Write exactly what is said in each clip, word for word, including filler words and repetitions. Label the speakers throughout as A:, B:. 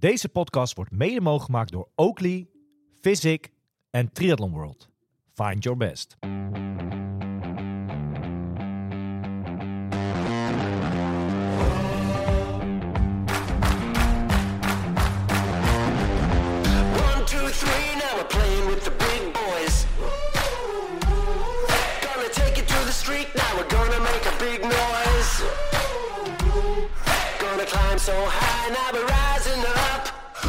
A: Deze podcast wordt mede mogelijk gemaakt door Oakley, Physic en Triathlon World. Find your best.
B: So high now we're rising up.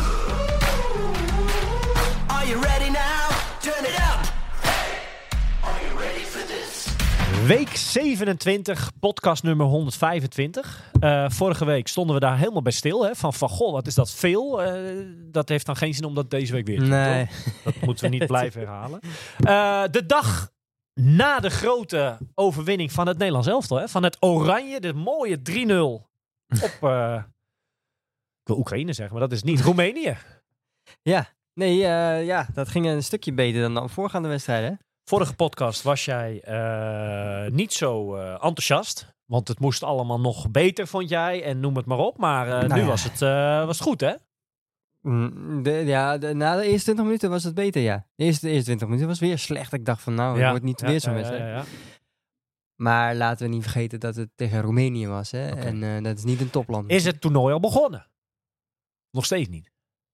B: Are you ready now? Turn it up. Hey, are you ready for this?
A: Week zevenentwintig, podcast nummer honderdvijfentwintig. Uh, vorige week stonden we daar helemaal bij stil. Hè? Van, van, goh, wat is dat veel? Uh, dat heeft dan geen zin om dat deze week weer te doen.
C: Nee.
A: Dat moeten we niet blijven herhalen. Uh, de dag na de grote overwinning van het Nederlands elftal. Hè? Van het Oranje, de mooie drie nul op... Uh, Ik wil Oekraïne zeggen, maar dat is niet. Roemenië.
C: Ja, nee, uh, ja, dat ging een stukje beter dan de voorgaande wedstrijden.
A: Vorige podcast was jij uh, niet zo uh, enthousiast. Want het moest allemaal nog beter, vond jij. En noem het maar op. Maar uh, nou nu ja. was, het, uh, was het goed, hè?
C: De, ja, de, na de eerste twintig minuten was het beter, ja. De eerste, de eerste twintig minuten was weer slecht. Ik dacht van, nou, het ja, wordt niet ja, weer zo'n ja, wedstrijd. Ja, ja, ja. Maar laten we niet vergeten dat het tegen Roemenië was, hè? Okay. En uh, dat is niet een topland.
A: Is het toernooi al begonnen? Nog steeds niet.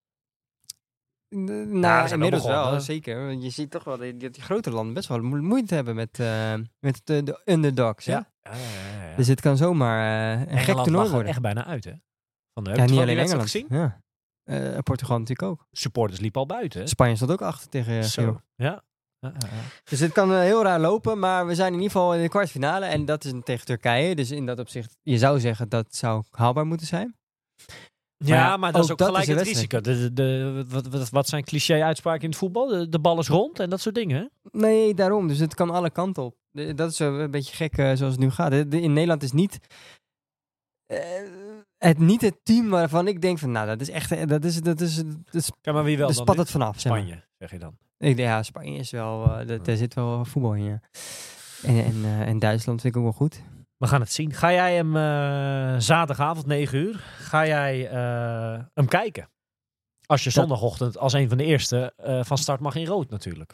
C: Nou, nou inmiddels wel, zeker. Je ziet toch wel dat die, die grote landen best wel mo- moeite hebben met, uh, met de, de underdogs. Ja. Ja, ja, ja, ja. Dus het kan zomaar uh, een gek toernooi worden.
A: Echt bijna uit, hè? Van de,
C: ja, niet alleen Engeland. Gezien? Ja. Uh, Portugal natuurlijk ook.
A: Supporters liepen al buiten. Hè?
C: Spanje stond ook achter tegen uh,
A: Zo. Ja. Ja, ja, ja.
C: Dus het kan uh, heel raar lopen, maar we zijn in ieder geval in de kwartfinale. En dat is tegen Turkije. Dus in dat opzicht, je zou zeggen dat zou haalbaar moeten zijn.
A: Ja, maar, ja, maar dat is ook dat gelijk is het risico. De, de, de, wat, wat, wat zijn cliché-uitspraken in het voetbal? De, de bal is rond en dat soort dingen, hè?
C: Nee, daarom. Dus het kan alle kanten op. De, dat is een beetje gek uh, zoals het nu gaat. De, de, in Nederland is niet, uh, het niet het team waarvan ik denk van, nou, dat is echt, dat is, dat is, dat is
A: ja, maar wie wel
C: dus
A: dan?
C: Spat het vanaf.
A: Spanje,
C: zeg, maar.
A: zeg je dan?
C: Ik, ja, Spanje is wel, uh, dat, daar zit wel voetbal in, ja. En, en, uh, en Duitsland vind ik ook wel goed.
A: We gaan het zien. Ga jij hem uh, zaterdagavond negen uur, ga jij uh, hem kijken? Als je zondagochtend als een van de eerste uh, van start mag in rood natuurlijk.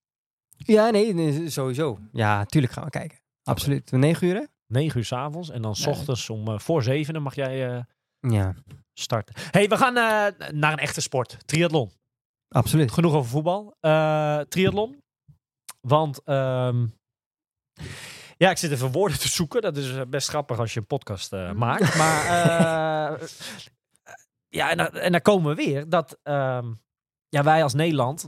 C: Ja, nee, nee sowieso. Ja, tuurlijk gaan we kijken. Absoluut. Okay. negen uur, hè?
A: negen uur 's avonds en dan 's ochtends om uh, voor zevenen mag jij uh,
C: ja. starten.
A: Hey, we gaan uh, naar een echte sport. Triathlon.
C: Absoluut.
A: Genoeg over voetbal. Uh, triathlon. Want... Um, Ja, ik zit even woorden te zoeken. Dat is best grappig als je een podcast uh, maakt. Maar uh, ja, en, en dan komen we weer dat uh, ja, wij als Nederland,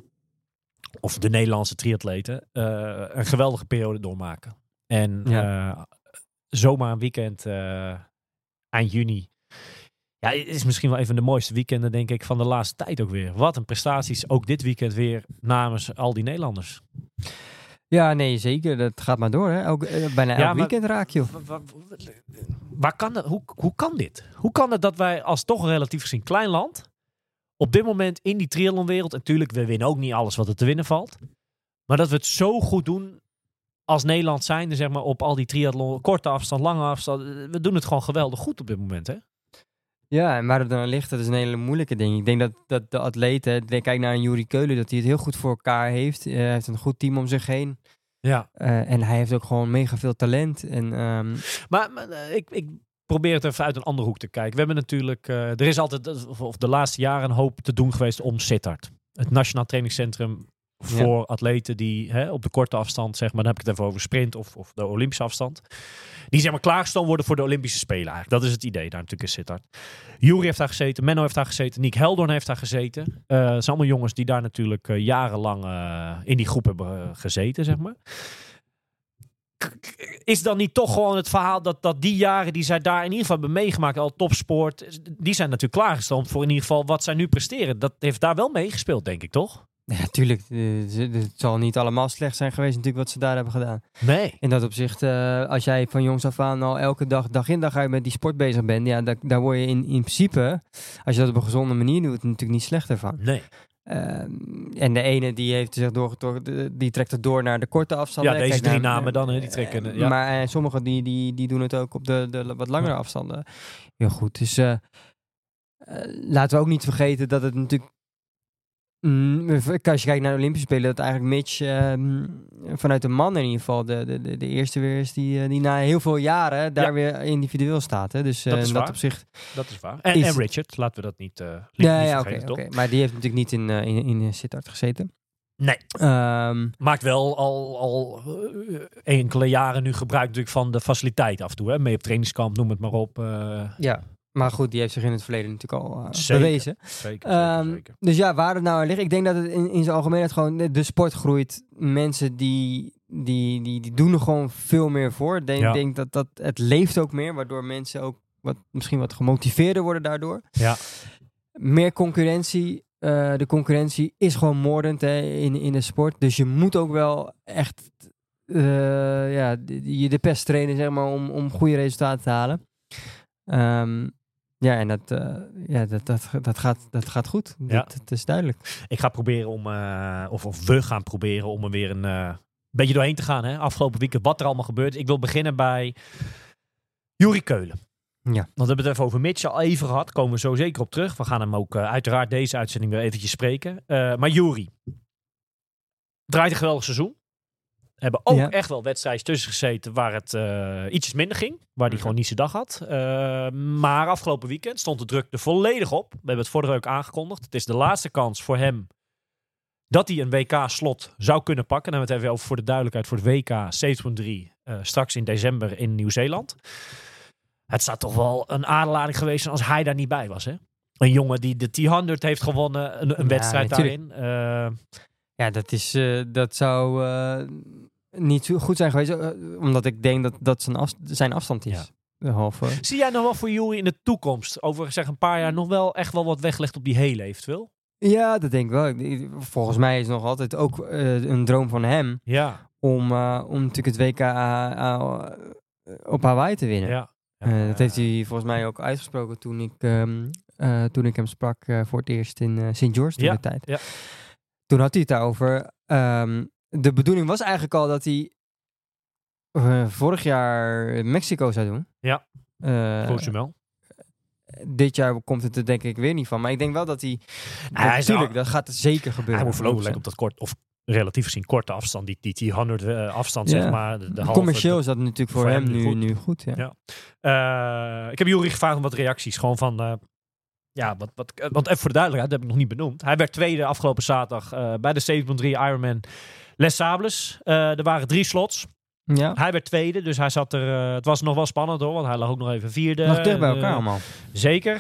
A: of de Nederlandse triatleten, uh, een geweldige periode doormaken. En ja. uh, zomaar een weekend uh, eind juni. Ja, het is misschien wel een van de mooiste weekenden, denk ik, van de laatste tijd ook weer. Wat een prestaties, ook dit weekend weer namens al die Nederlanders.
C: Ja, nee, zeker. Dat gaat maar door. Hè? Elk, uh, bijna elk ja, weekend raak je.
A: Waar, waar kan dat, hoe, hoe kan dit? Hoe kan het dat wij als toch een relatief gezien klein land op dit moment in die triathlonwereld, natuurlijk, we winnen ook niet alles wat er te winnen valt, maar dat we het zo goed doen als Nederland zijnde, zeg maar, op al die triathlon, korte afstand, lange afstand. We doen het gewoon geweldig goed op dit moment, hè?
C: Ja, en waar het dan ligt, dat is een hele moeilijke ding. Ik denk dat, dat de atleten, kijk naar een Juri Keulen, dat hij het heel goed voor elkaar heeft. Uh, hij heeft een goed team om zich heen.
A: Ja.
C: Uh, en hij heeft ook gewoon mega veel talent. En, um...
A: Maar, maar uh, ik, ik probeer het even uit een andere hoek te kijken. We hebben natuurlijk, uh, er is altijd, of, of de laatste jaren een hoop te doen geweest om Sittard. Het Nationaal Trainingscentrum voor ja. atleten die hè, op de korte afstand, zeg maar, dan heb ik het even over sprint of, of de Olympische afstand. Die zeg maar klaargestoomd worden voor de Olympische Spelen eigenlijk. Dat is het idee daar natuurlijk in Sittard. Juri heeft daar gezeten, Menno heeft daar gezeten, Nick Heldorn heeft daar gezeten. Uh, het zijn allemaal jongens die daar natuurlijk uh, jarenlang uh, in die groep hebben uh, gezeten, zeg maar. Is dan niet toch gewoon het verhaal dat, dat die jaren die zij daar in ieder geval hebben meegemaakt, al topsport, die zijn natuurlijk klaargestoomd voor in ieder geval wat zij nu presteren. Dat heeft daar wel meegespeeld, denk ik, toch?
C: Ja, tuurlijk. Het zal niet allemaal slecht zijn geweest natuurlijk wat ze daar hebben gedaan.
A: Nee.
C: In dat opzicht, uh, als jij van jongs af aan al elke dag, dag in dag uit met die sport bezig bent, ja, daar, daar word je in, in principe, als je dat op een gezonde manier doet, natuurlijk niet slechter van.
A: Nee.
C: Uh, en de ene die heeft zich doorgetrokken, die trekt het door naar de korte afstanden.
A: Ja, deze
C: Kijk,
A: drie
C: naar,
A: namen dan, hè, die trekken.
C: Uh,
A: ja.
C: Maar uh, sommigen die, die, die doen het ook op de, de wat langere ja. afstanden. Heel goed. Dus uh, uh, laten we ook niet vergeten dat het natuurlijk... Mm, als je kijkt naar de Olympische Spelen, dat eigenlijk Mitch uh, vanuit de man in ieder geval de, de, de, de eerste weer is die, die na heel veel jaren daar ja. weer individueel staat. Hè? Dus uh,
A: dat is
C: dat
A: waar.
C: op zich...
A: Dat is waar. En,
C: is...
A: en Richard, laten we dat niet, uh,
C: ja,
A: niet
C: ja,
A: vergeten,
C: okay,
A: toch?
C: okay. Maar die heeft natuurlijk niet in, uh, in, in, in Sittard gezeten.
A: Nee.
C: Um,
A: Maakt wel al, al uh, enkele jaren nu gebruik natuurlijk van de faciliteit af en toe. Hè? Mee op trainingskamp, noem het maar op. Uh...
C: Ja. Maar goed, die heeft zich in het verleden natuurlijk al uh,
A: zeker,
C: bewezen.
A: Zeker, zeker,
C: um,
A: zeker.
C: Dus ja, waar het nou aan ligt. Ik denk dat het in, in zijn algemeenheid gewoon... De, de sport groeit. Mensen die, die, die, die doen er gewoon veel meer voor. Ik denk, ja. denk dat, dat het leeft ook meer. Waardoor mensen ook wat, misschien wat gemotiveerder worden daardoor.
A: Ja.
C: Meer concurrentie. Uh, de concurrentie is gewoon moordend hè, in, in de sport. Dus je moet ook wel echt uh, ja, je de pest trainen zeg maar, om, om goede resultaten te halen. Um, Ja, en dat, uh, ja, dat, dat, dat, gaat, dat gaat goed.
A: Ja.
C: Dat, dat is duidelijk.
A: Ik ga proberen om, uh, of, of we gaan proberen om er weer een uh, beetje doorheen te gaan. Hè? Afgelopen weekend, wat er allemaal gebeurt. Ik wil beginnen bij Juri Keulen.
C: Ja.
A: Want we hebben het even over Mitch al even gehad. Komen we zo zeker op terug. We gaan hem ook uh, uiteraard deze uitzending weer eventjes spreken. Uh, maar Juri draait een geweldig seizoen. Hebben ook ja. echt wel wedstrijden tussen gezeten waar het uh, ietsjes minder ging. Waar hij mm-hmm. gewoon niet zijn dag had. Uh, maar afgelopen weekend stond de druk er volledig op. We hebben het vorige week aangekondigd. Het is de laatste kans voor hem dat hij een W K-slot zou kunnen pakken. Dan hebben we het even over voor de duidelijkheid voor het W K zeven punt drie. Uh, straks in december in Nieuw-Zeeland. Het zou toch wel een aderlating geweest zijn als hij daar niet bij was. Hè? Een jongen die de T-honderd heeft gewonnen. Een, een wedstrijd ja, daarin. Uh,
C: Ja, dat, is, uh, dat zou uh, niet zo goed zijn geweest. Uh, omdat ik denk dat dat zijn, af, zijn afstand is. Ja. Halve.
A: Zie jij nog wel voor Juri in de toekomst, over zeg een paar jaar, nog wel echt wel wat weggelegd op die hele eventueel?
C: Ja, dat denk ik wel. Volgens mij is het nog altijd ook uh, een droom van hem.
A: Ja.
C: Om, uh, om natuurlijk het W K uh, uh, op Hawaii te winnen.
A: Ja. Ja.
C: Uh, dat heeft hij volgens mij ook uitgesproken toen ik, um, uh, toen ik hem sprak uh, voor het eerst in uh, Saint George toen
A: ja.
C: de tijd.
A: Ja.
C: Toen had hij het daarover. Um, de bedoeling was eigenlijk al dat hij uh, vorig jaar Mexico zou doen.
A: Ja,
C: uh,
A: Cozumel.
C: Dit jaar komt het er denk ik weer niet van. Maar ik denk wel dat hij...
A: Nou, hij
C: natuurlijk, dat gaat zeker gebeuren.
A: Hij moet voorlopig lekker op dat kort... Of relatief gezien korte afstand. Die, die, die honderd uh, afstand, ja. zeg maar. De, de halve,
C: commercieel
A: de,
C: is dat natuurlijk voor, voor hem, hem nu, goed. nu goed. Ja.
A: Ja. Uh, ik heb Juri gevraagd om wat reacties. Gewoon van... Uh, Ja, wat, wat, want even voor de duidelijkheid, dat heb ik nog niet benoemd. Hij werd tweede afgelopen zaterdag uh, bij de zeven punt drie Ironman Les Sables. Uh, er waren drie slots.
C: Ja.
A: Hij werd tweede, dus hij zat er... Uh, het was nog wel spannend hoor, want hij lag ook nog even vierde.
C: Nog dicht bij elkaar
A: uh,
C: allemaal.
A: Zeker. Uh,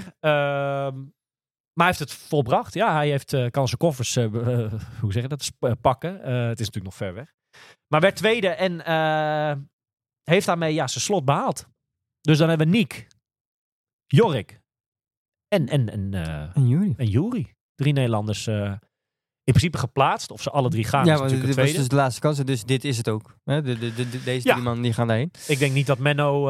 A: maar hij heeft het volbracht. Ja, hij heeft, uh, kan zijn koffers, uh, uh, hoe zeg je dat, uh, pakken. Uh, het is natuurlijk nog ver weg. Maar werd tweede en uh, heeft daarmee ja, zijn slot behaald. Dus dan hebben we Niek, Jorik... En, en, en, uh,
C: en Juri.
A: En Juri. Drie Nederlanders uh, in principe geplaatst. Of ze alle drie gaan.
C: Ja, maar dit was dus de laatste kans. Dus dit is het ook. Hè? De, de, de, de, deze ja. drie mannen die gaan daarheen.
A: Ik denk niet dat Menno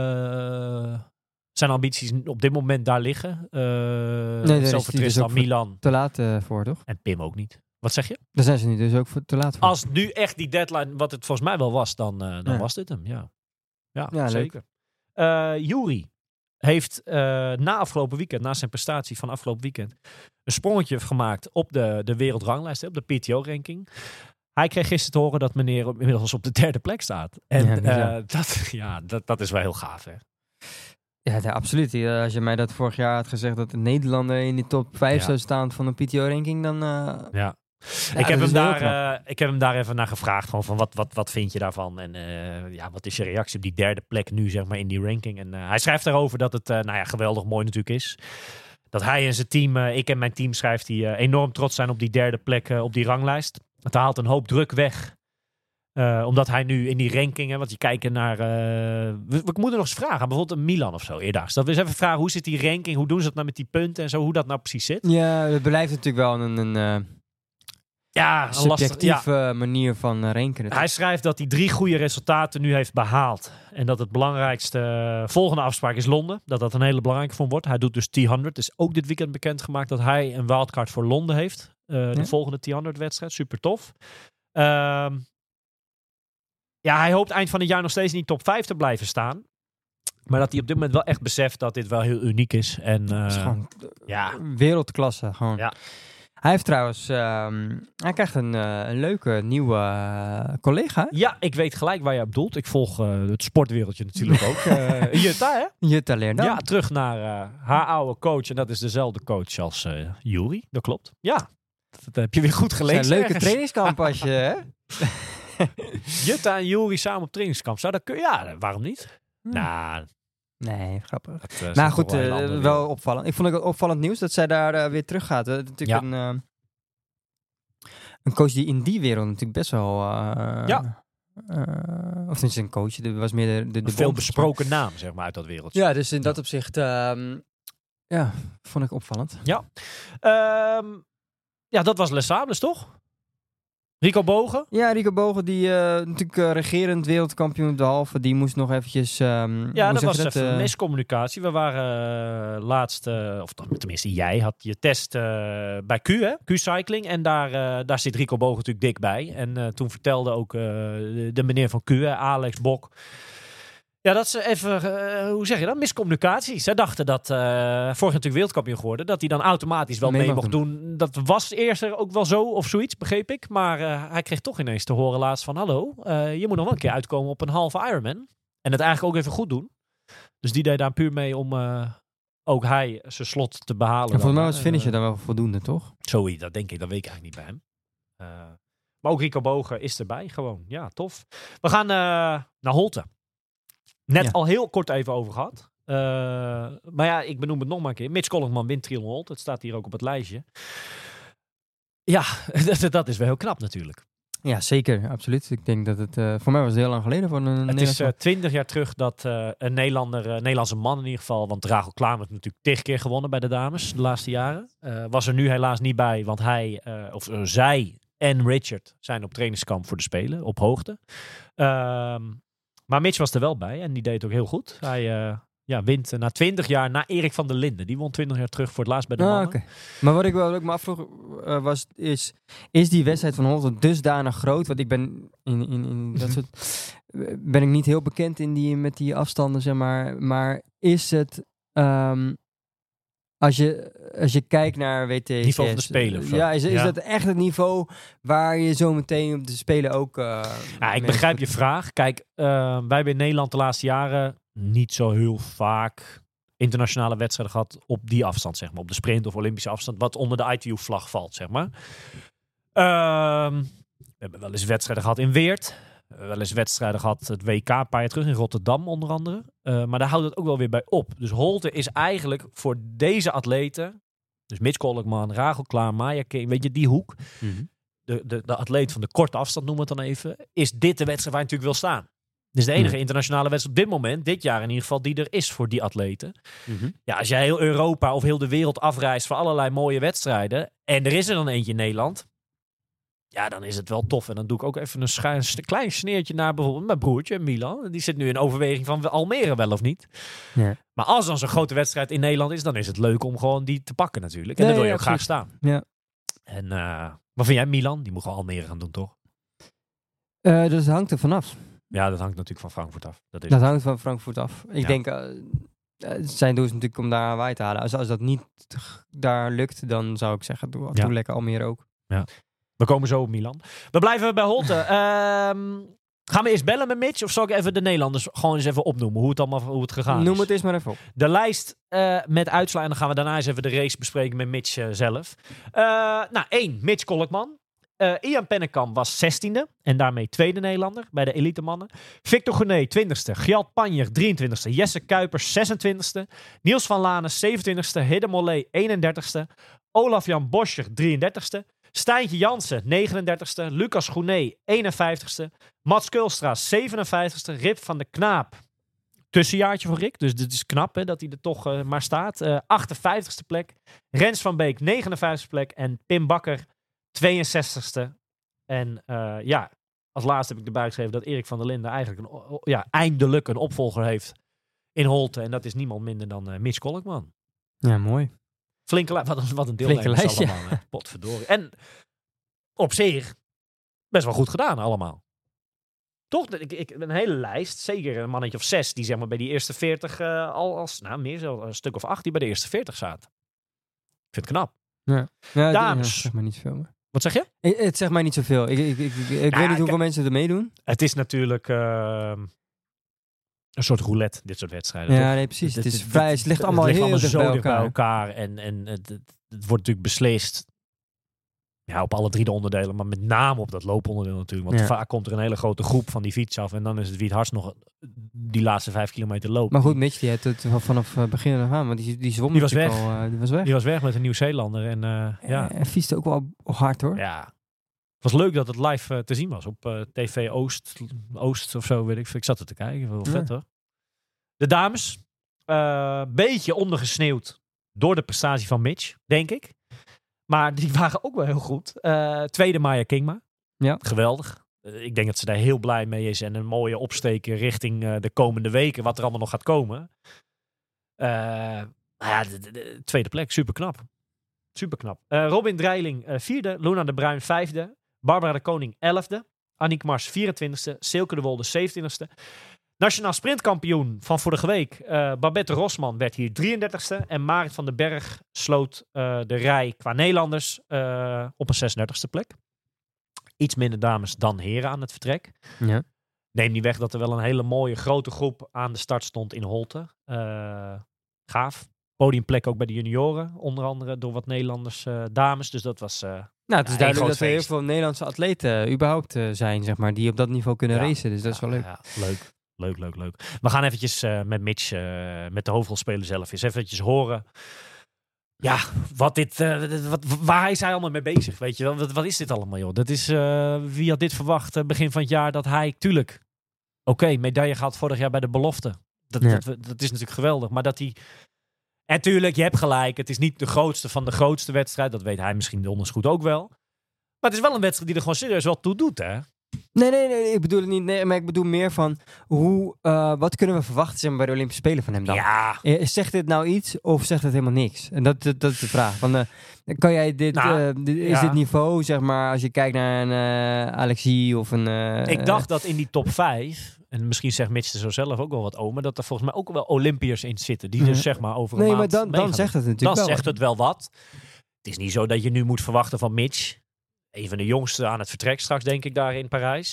A: uh, zijn ambities op dit moment daar liggen. Uh,
C: nee, daar is hij dus ook
A: Milan.
C: te laat uh, voor, toch?
A: En Pim ook niet. Wat zeg je?
C: Daar zijn ze nu dus ook voor te laat voor.
A: Als nu echt die deadline, wat het volgens mij wel was, dan, uh, dan ja. was dit hem. Ja, ja, ja zeker. Uh, Juri heeft uh, na afgelopen weekend, na zijn prestatie van afgelopen weekend, een sprongetje gemaakt op de, de wereldranglijst, op de P T O-ranking. Hij kreeg gisteren te horen dat meneer inmiddels op de derde plek staat. En ja, uh, dat, ja, dat, dat is wel heel gaaf, hè?
C: Ja, ja, absoluut. Als je mij dat vorig jaar had gezegd dat een Nederlander in de top vijf ja. zou staan van de P T O-ranking, dan... Uh,
A: ja. Ja, ik, heb hem daar, uh, ik heb hem daar even naar gevraagd. Gewoon van wat, wat, wat vind je daarvan? En uh, ja, wat is je reactie op die derde plek nu, zeg maar, in die ranking? En uh, hij schrijft daarover dat het, uh, nou ja, geweldig mooi natuurlijk is. Dat hij en zijn team, uh, ik en mijn team, schrijft hij, uh, enorm trots zijn op die derde plek uh, op die ranglijst. Het haalt een hoop druk weg. Uh, omdat hij nu in die ranking, hè, want je kijkt naar... Uh, we, we moeten nog eens vragen, bijvoorbeeld een Milan of zo, eerdaags. Dat we eens even vragen, hoe zit die ranking? Hoe doen ze dat nou met die punten en zo? Hoe dat nou precies zit?
C: Ja, het blijft natuurlijk wel een... een uh...
A: Ja, een
C: subjectieve
A: lastig, ja.
C: manier van uh, rekenen.
A: Hij schrijft dat hij drie goede resultaten nu heeft behaald. En dat het belangrijkste uh, volgende afspraak is Londen. Dat dat een hele belangrijke voor hem wordt. Hij doet dus T honderd. Het is ook dit weekend bekendgemaakt dat hij een wildcard voor Londen heeft. Uh, de ja. volgende T honderd wedstrijd. Super tof. Uh, ja, hij hoopt eind van het jaar nog steeds in die top vijf te blijven staan. Maar dat hij op dit moment wel echt beseft dat dit wel heel uniek is. En, uh,
C: Het is gewoon
A: ja.
C: wereldklasse. Gewoon.
A: Ja.
C: Hij heeft trouwens... Um, hij krijgt een, uh, een leuke nieuwe uh, collega.
A: Ja, ik weet gelijk waar je op doelt. Ik volg uh, het sportwereldje natuurlijk ook. Uh, Jutta, hè?
C: Jutta Leerdam.
A: Ja, terug naar uh, haar oude coach. En dat is dezelfde coach als uh, Juri. Dat klopt. Ja, dat heb je weer goed gelezen.
C: Het is een leuke
A: ergens.
C: trainingskamp als je... Hè?
A: Jutta en Juri samen op trainingskamp. Zou dat kunnen? Ja, waarom niet?
C: Hmm.
A: Nou...
C: Nee, grappig.
A: Dat, uh,
C: maar goed,
A: wel,
C: uh, wel opvallend. Ik vond het opvallend nieuws dat zij daar uh, weer terug gaat. Uh, natuurlijk
A: ja.
C: een, uh, een coach die in die wereld natuurlijk best wel... Uh,
A: ja.
C: Uh, of tenminste een coach. Er was meer de, de, de
A: veel
C: bond,
A: besproken naam, zeg maar, uit dat wereldje.
C: Ja, dus in dat opzicht... Um, ja, vond ik opvallend.
A: Ja. Um, ja, dat was Les Sables, toch? Rico Bogen?
C: Ja, Rico Bogen, die uh, natuurlijk uh, regerend wereldkampioen op de halve, die moest nog eventjes... Um,
A: ja, dat was
C: dat,
A: even
C: uh,
A: miscommunicatie. We waren uh, laatst, uh, of tenminste jij had je test uh, bij Q, hè? Q-cycling. En daar, uh, daar zit Rico Bogen natuurlijk dik bij. En uh, toen vertelde ook uh, de, de meneer van Q, hè, Alex Bok... Ja, dat ze even, uh, hoe zeg je dat, miscommunicatie. Zij dachten dat, uh, vorig natuurlijk wereldkampioen geworden, dat hij dan automatisch wel mee, mee mocht doen. doen. Dat was eerst ook wel zo of zoiets, begreep ik. Maar uh, hij kreeg toch ineens te horen laatst van, hallo, uh, je moet nog wel een keer uitkomen op een halve Ironman. En het eigenlijk ook even goed doen. Dus die deed daar puur mee om uh, ook hij zijn slot te behalen.
C: En volgens mij was
A: uh,
C: finisher dan wel voldoende, toch?
A: Zoiets, dat denk ik, dat weet ik eigenlijk niet bij hem. Uh, maar ook Rico Bogen is erbij, gewoon. Ja, tof. We gaan uh, naar Holte. Net ja. al heel kort even over gehad. Uh, maar ja, ik benoem het nog maar een keer. Mitch Collingman wint Triathlon Holte. Het staat hier ook op het lijstje. Ja, dat, dat is wel heel knap natuurlijk.
C: Ja, zeker. Absoluut. Ik denk dat het... Uh, voor mij was het heel lang geleden. Voor een
A: het is twintig uh, jaar terug dat uh, een Nederlander, uh, Nederlandse man in ieder geval... Want Rachel Klamer heeft natuurlijk tig keer gewonnen bij de dames de laatste jaren. Uh, was er nu helaas niet bij, want hij, uh, of uh, zij en Richard zijn op trainingskamp voor de Spelen, op hoogte. Uh, Maar Mitch was er wel bij en die deed het ook heel goed. Hij uh, ja, wint uh, na twintig jaar na Erik van der Linden. Die won twintig jaar terug voor het laatst bij de mannen.
C: Ah, okay. Maar wat ik wel ook me afvroeg uh, was, is, is die wedstrijd van Holte dusdanig groot? Want ik ben in, in, in dat soort, ben ik niet heel bekend in die, met die afstanden, zeg maar. Maar is het... Um, Als je, als je kijkt naar W T S...
A: Niveau van de Spelen.
C: Ja, is, is
A: ja.
C: dat echt het niveau waar je zo meteen op de Spelen ook... Uh,
A: ja, ik begrijp je vraag. Kijk, uh, wij hebben in Nederland de laatste jaren niet zo heel vaak internationale wedstrijden gehad op die afstand, zeg maar. Op de sprint of Olympische afstand, wat onder de I T U-vlag valt, zeg maar. Uh, we hebben wel eens wedstrijden gehad in Weert. Wel eens wedstrijden gehad, het W K een paar jaar terug in Rotterdam onder andere. Uh, maar daar houdt het ook wel weer bij op. Dus Holte is eigenlijk voor deze atleten, dus Mitch Collingman, Rachel Klaar, Maya King, weet je, die hoek. Mm-hmm. De, de, de atleet van de korte afstand, noemen we het dan even. Is dit de wedstrijd waar je natuurlijk wil staan? Dit is de enige mm-hmm. internationale wedstrijd op dit moment, dit jaar in ieder geval, die er is voor die atleten. Mm-hmm. Ja, als jij heel Europa of heel de wereld afreist voor allerlei mooie wedstrijden, en er is er dan eentje in Nederland, ja, dan is het wel tof. En dan doe ik ook even een, scha- een klein sneertje naar bijvoorbeeld mijn broertje, Milan. Die zit nu in overweging van Almere wel of niet. Ja. Maar als dan zo'n grote wedstrijd in Nederland is, dan is het leuk om gewoon die te pakken natuurlijk. En nee, dan wil je ja, ook graag staan. Ja. En uh, wat vind jij, Milan? Die moet gewoon Almere gaan doen, toch?
C: Uh, dus het hangt er vanaf.
A: Ja, dat hangt natuurlijk van Frankfurt af. Dat, is
C: dat
A: het.
C: hangt van Frankfurt af. Ik ja. denk, uh, zijn doel is natuurlijk om daar waai te halen. Als, als dat niet daar lukt, dan zou ik zeggen, doe, doe ja. lekker Almere ook.
A: Ja. We komen zo op Milan. We blijven bij Holte. um, gaan we eerst bellen met Mitch? Of zal ik even de Nederlanders gewoon eens even opnoemen? Hoe het allemaal hoe het gegaan is?
C: Noem het eens maar even op.
A: De lijst uh, met uitslagen. En dan gaan we daarna eens even de race bespreken met Mitch uh, zelf. Uh, nou, één. Mitch Collingman. Uh, Ian Pennekamp was zestiende. En daarmee tweede Nederlander bij de elite mannen. Victor Gounet, twintigste. Gjalt Panjer, drieëntwintigste. Jesse Kuipers, zesentwintigste. Niels van Lanen, zevenentwintigste. Hidde Mollet, eenendertigste. Olaf-Jan Boscher, drieëndertigste. Stijntje Jansen, negenendertigste. Lucas Gounet, eenenvijftigste. Mats Kulstra, zevenenvijftigste. Rip van de Knaap, tussenjaartje voor Rick. Dus dit is knap hè, dat hij er toch uh, maar staat. Uh, achtenvijftigste plek. Rens van Beek, negenenvijftigste plek. En Pim Bakker, tweeënzestigste. En uh, ja, als laatste heb ik erbij geschreven dat Erik van der Linden eigenlijk een, ja, eindelijk een opvolger heeft in Holte. En dat is niemand minder dan uh, Mitch Collingman.
C: Ja, mooi.
A: Flinke lijst, wat een, wat een deelnemers allemaal. Hè? Potverdorie. En op zich best wel goed gedaan allemaal. Toch? Ik, ik, een hele lijst. Zeker een mannetje of zes die zeg maar bij die eerste veertig uh, al als... Nou, meer zo. Een stuk of acht die bij de eerste veertig zaten. Ik vind het knap.
C: Ja. Ja,
A: Dames.
C: Ja, zeg maar niet zoveel. Maar.
A: Wat zeg je?
C: Ik, het zegt mij niet zoveel. Ik, ik, ik, ik, ik
A: Ja,
C: weet niet hoeveel
A: kijk,
C: mensen er meedoen.
A: Het is natuurlijk uh, een soort roulette, dit soort wedstrijden.
C: Ja,
A: toch?
C: nee, precies. Het,
A: het,
C: is
A: het,
C: vrij, het ligt allemaal
A: het ligt
C: heel
A: allemaal
C: dicht
A: zo
C: bij
A: dicht
C: elkaar.
A: bij elkaar. En, en het, het, het wordt natuurlijk beslist... Ja, op alle drie de onderdelen, maar met name op dat looponderdeel natuurlijk. Want
C: Ja.
A: vaak komt er een hele grote groep van die fiets af. En dan is het wie het hardst nog die laatste vijf kilometer loopt.
C: Maar goed, Mitch, die had het vanaf het begin af aan. Want die, die zwom
A: Die was
C: natuurlijk
A: weg.
C: al. Uh, die was weg.
A: Die was weg met een Nieuw-Zeelander. En uh, ja.
C: En fietste ook wel hard hoor.
A: Ja. Het was leuk dat het live uh, te zien was op uh, T V Oost, Oost of zo, weet ik. Ik zat er te kijken. Wel vet
C: Ja.
A: hoor. De dames. Een uh, beetje ondergesneeuwd door de prestatie van Mitch, denk ik. Maar die waren ook wel heel goed. Uh, tweede Maya Kingma.
C: Ja.
A: Geweldig. Uh, ik denk dat ze daar heel blij mee is. En een mooie opsteken richting uh, de komende weken. Wat er allemaal nog gaat komen. Uh, nou ja, de, de, de tweede plek. Super knap. Super knap. Uh, Robin Dreiling uh, vierde. Luna de Bruin vijfde. Barbara de Koning elfde. Aniek Mars vierentwintigste. Silke de Wolde zeventiende. Nationaal sprintkampioen van vorige week. Uh, Babette Rosman werd hier drieëndertigste. En Marit van den Berg sloot uh, de rij qua Nederlanders uh, op een zesendertigste plek. Iets minder dames dan heren aan het vertrek.
C: Ja.
A: Neem niet weg dat er wel een hele mooie grote groep aan de start stond in Holte. Uh, gaaf. Podiumplek ook bij de junioren. Onder andere door wat Nederlanders uh, dames. Dus dat was... Uh,
C: Nou, het is
A: ja,
C: duidelijk dat er
A: feest.
C: heel veel Nederlandse atleten uh, überhaupt uh, zijn, zeg maar, die op dat niveau kunnen
A: ja,
C: racen. Dus dat
A: ja,
C: is wel leuk.
A: Ja, leuk. Leuk, leuk, leuk. We gaan eventjes uh, met Mitch, uh, met de hoofdrolspeler zelf, eens eventjes horen. Ja, wat dit, uh, wat, waar is hij allemaal mee bezig? Weet je wel, wat, wat is dit allemaal, joh? Dat is, uh, wie had dit verwacht uh, begin van het jaar dat hij, tuurlijk, oké, okay, medaille gehad vorig jaar bij de belofte. Dat,
C: Ja.
A: dat, dat, dat is natuurlijk geweldig, maar dat hij... En tuurlijk, je hebt gelijk, het is niet de grootste van de grootste wedstrijd. Dat weet hij misschien donders goed ook wel. Maar het is wel een wedstrijd die er gewoon serieus wel toe doet, hè?
C: Nee, nee, nee, ik bedoel het niet. Nee, maar ik bedoel meer van hoe, uh, wat kunnen we verwachten zeg maar, bij de Olympische Spelen van hem dan?
A: Ja.
C: Uh, zegt dit nou iets of zegt het helemaal niks? En dat, dat, dat is de vraag. Van, uh, kan jij dit,
A: Nou,
C: uh, dit is
A: ja.
C: dit niveau, zeg maar, als je kijkt naar een uh, Alexis of een... Uh,
A: Ik dacht dat in die top vijf, en misschien zegt Mitch er zo zelf ook wel wat over, maar dat er volgens mij ook wel Olympiërs in zitten. Die dus
C: Mhm.
A: zeg maar over een
C: Nee, maar
A: maand
C: dan, dan
A: meegaan.
C: zegt het natuurlijk
A: Dan
C: wel.
A: zegt het wel wat. Het is niet zo dat je nu moet verwachten van Mitch, een van de jongste aan het vertrek straks, denk ik, daar in Parijs.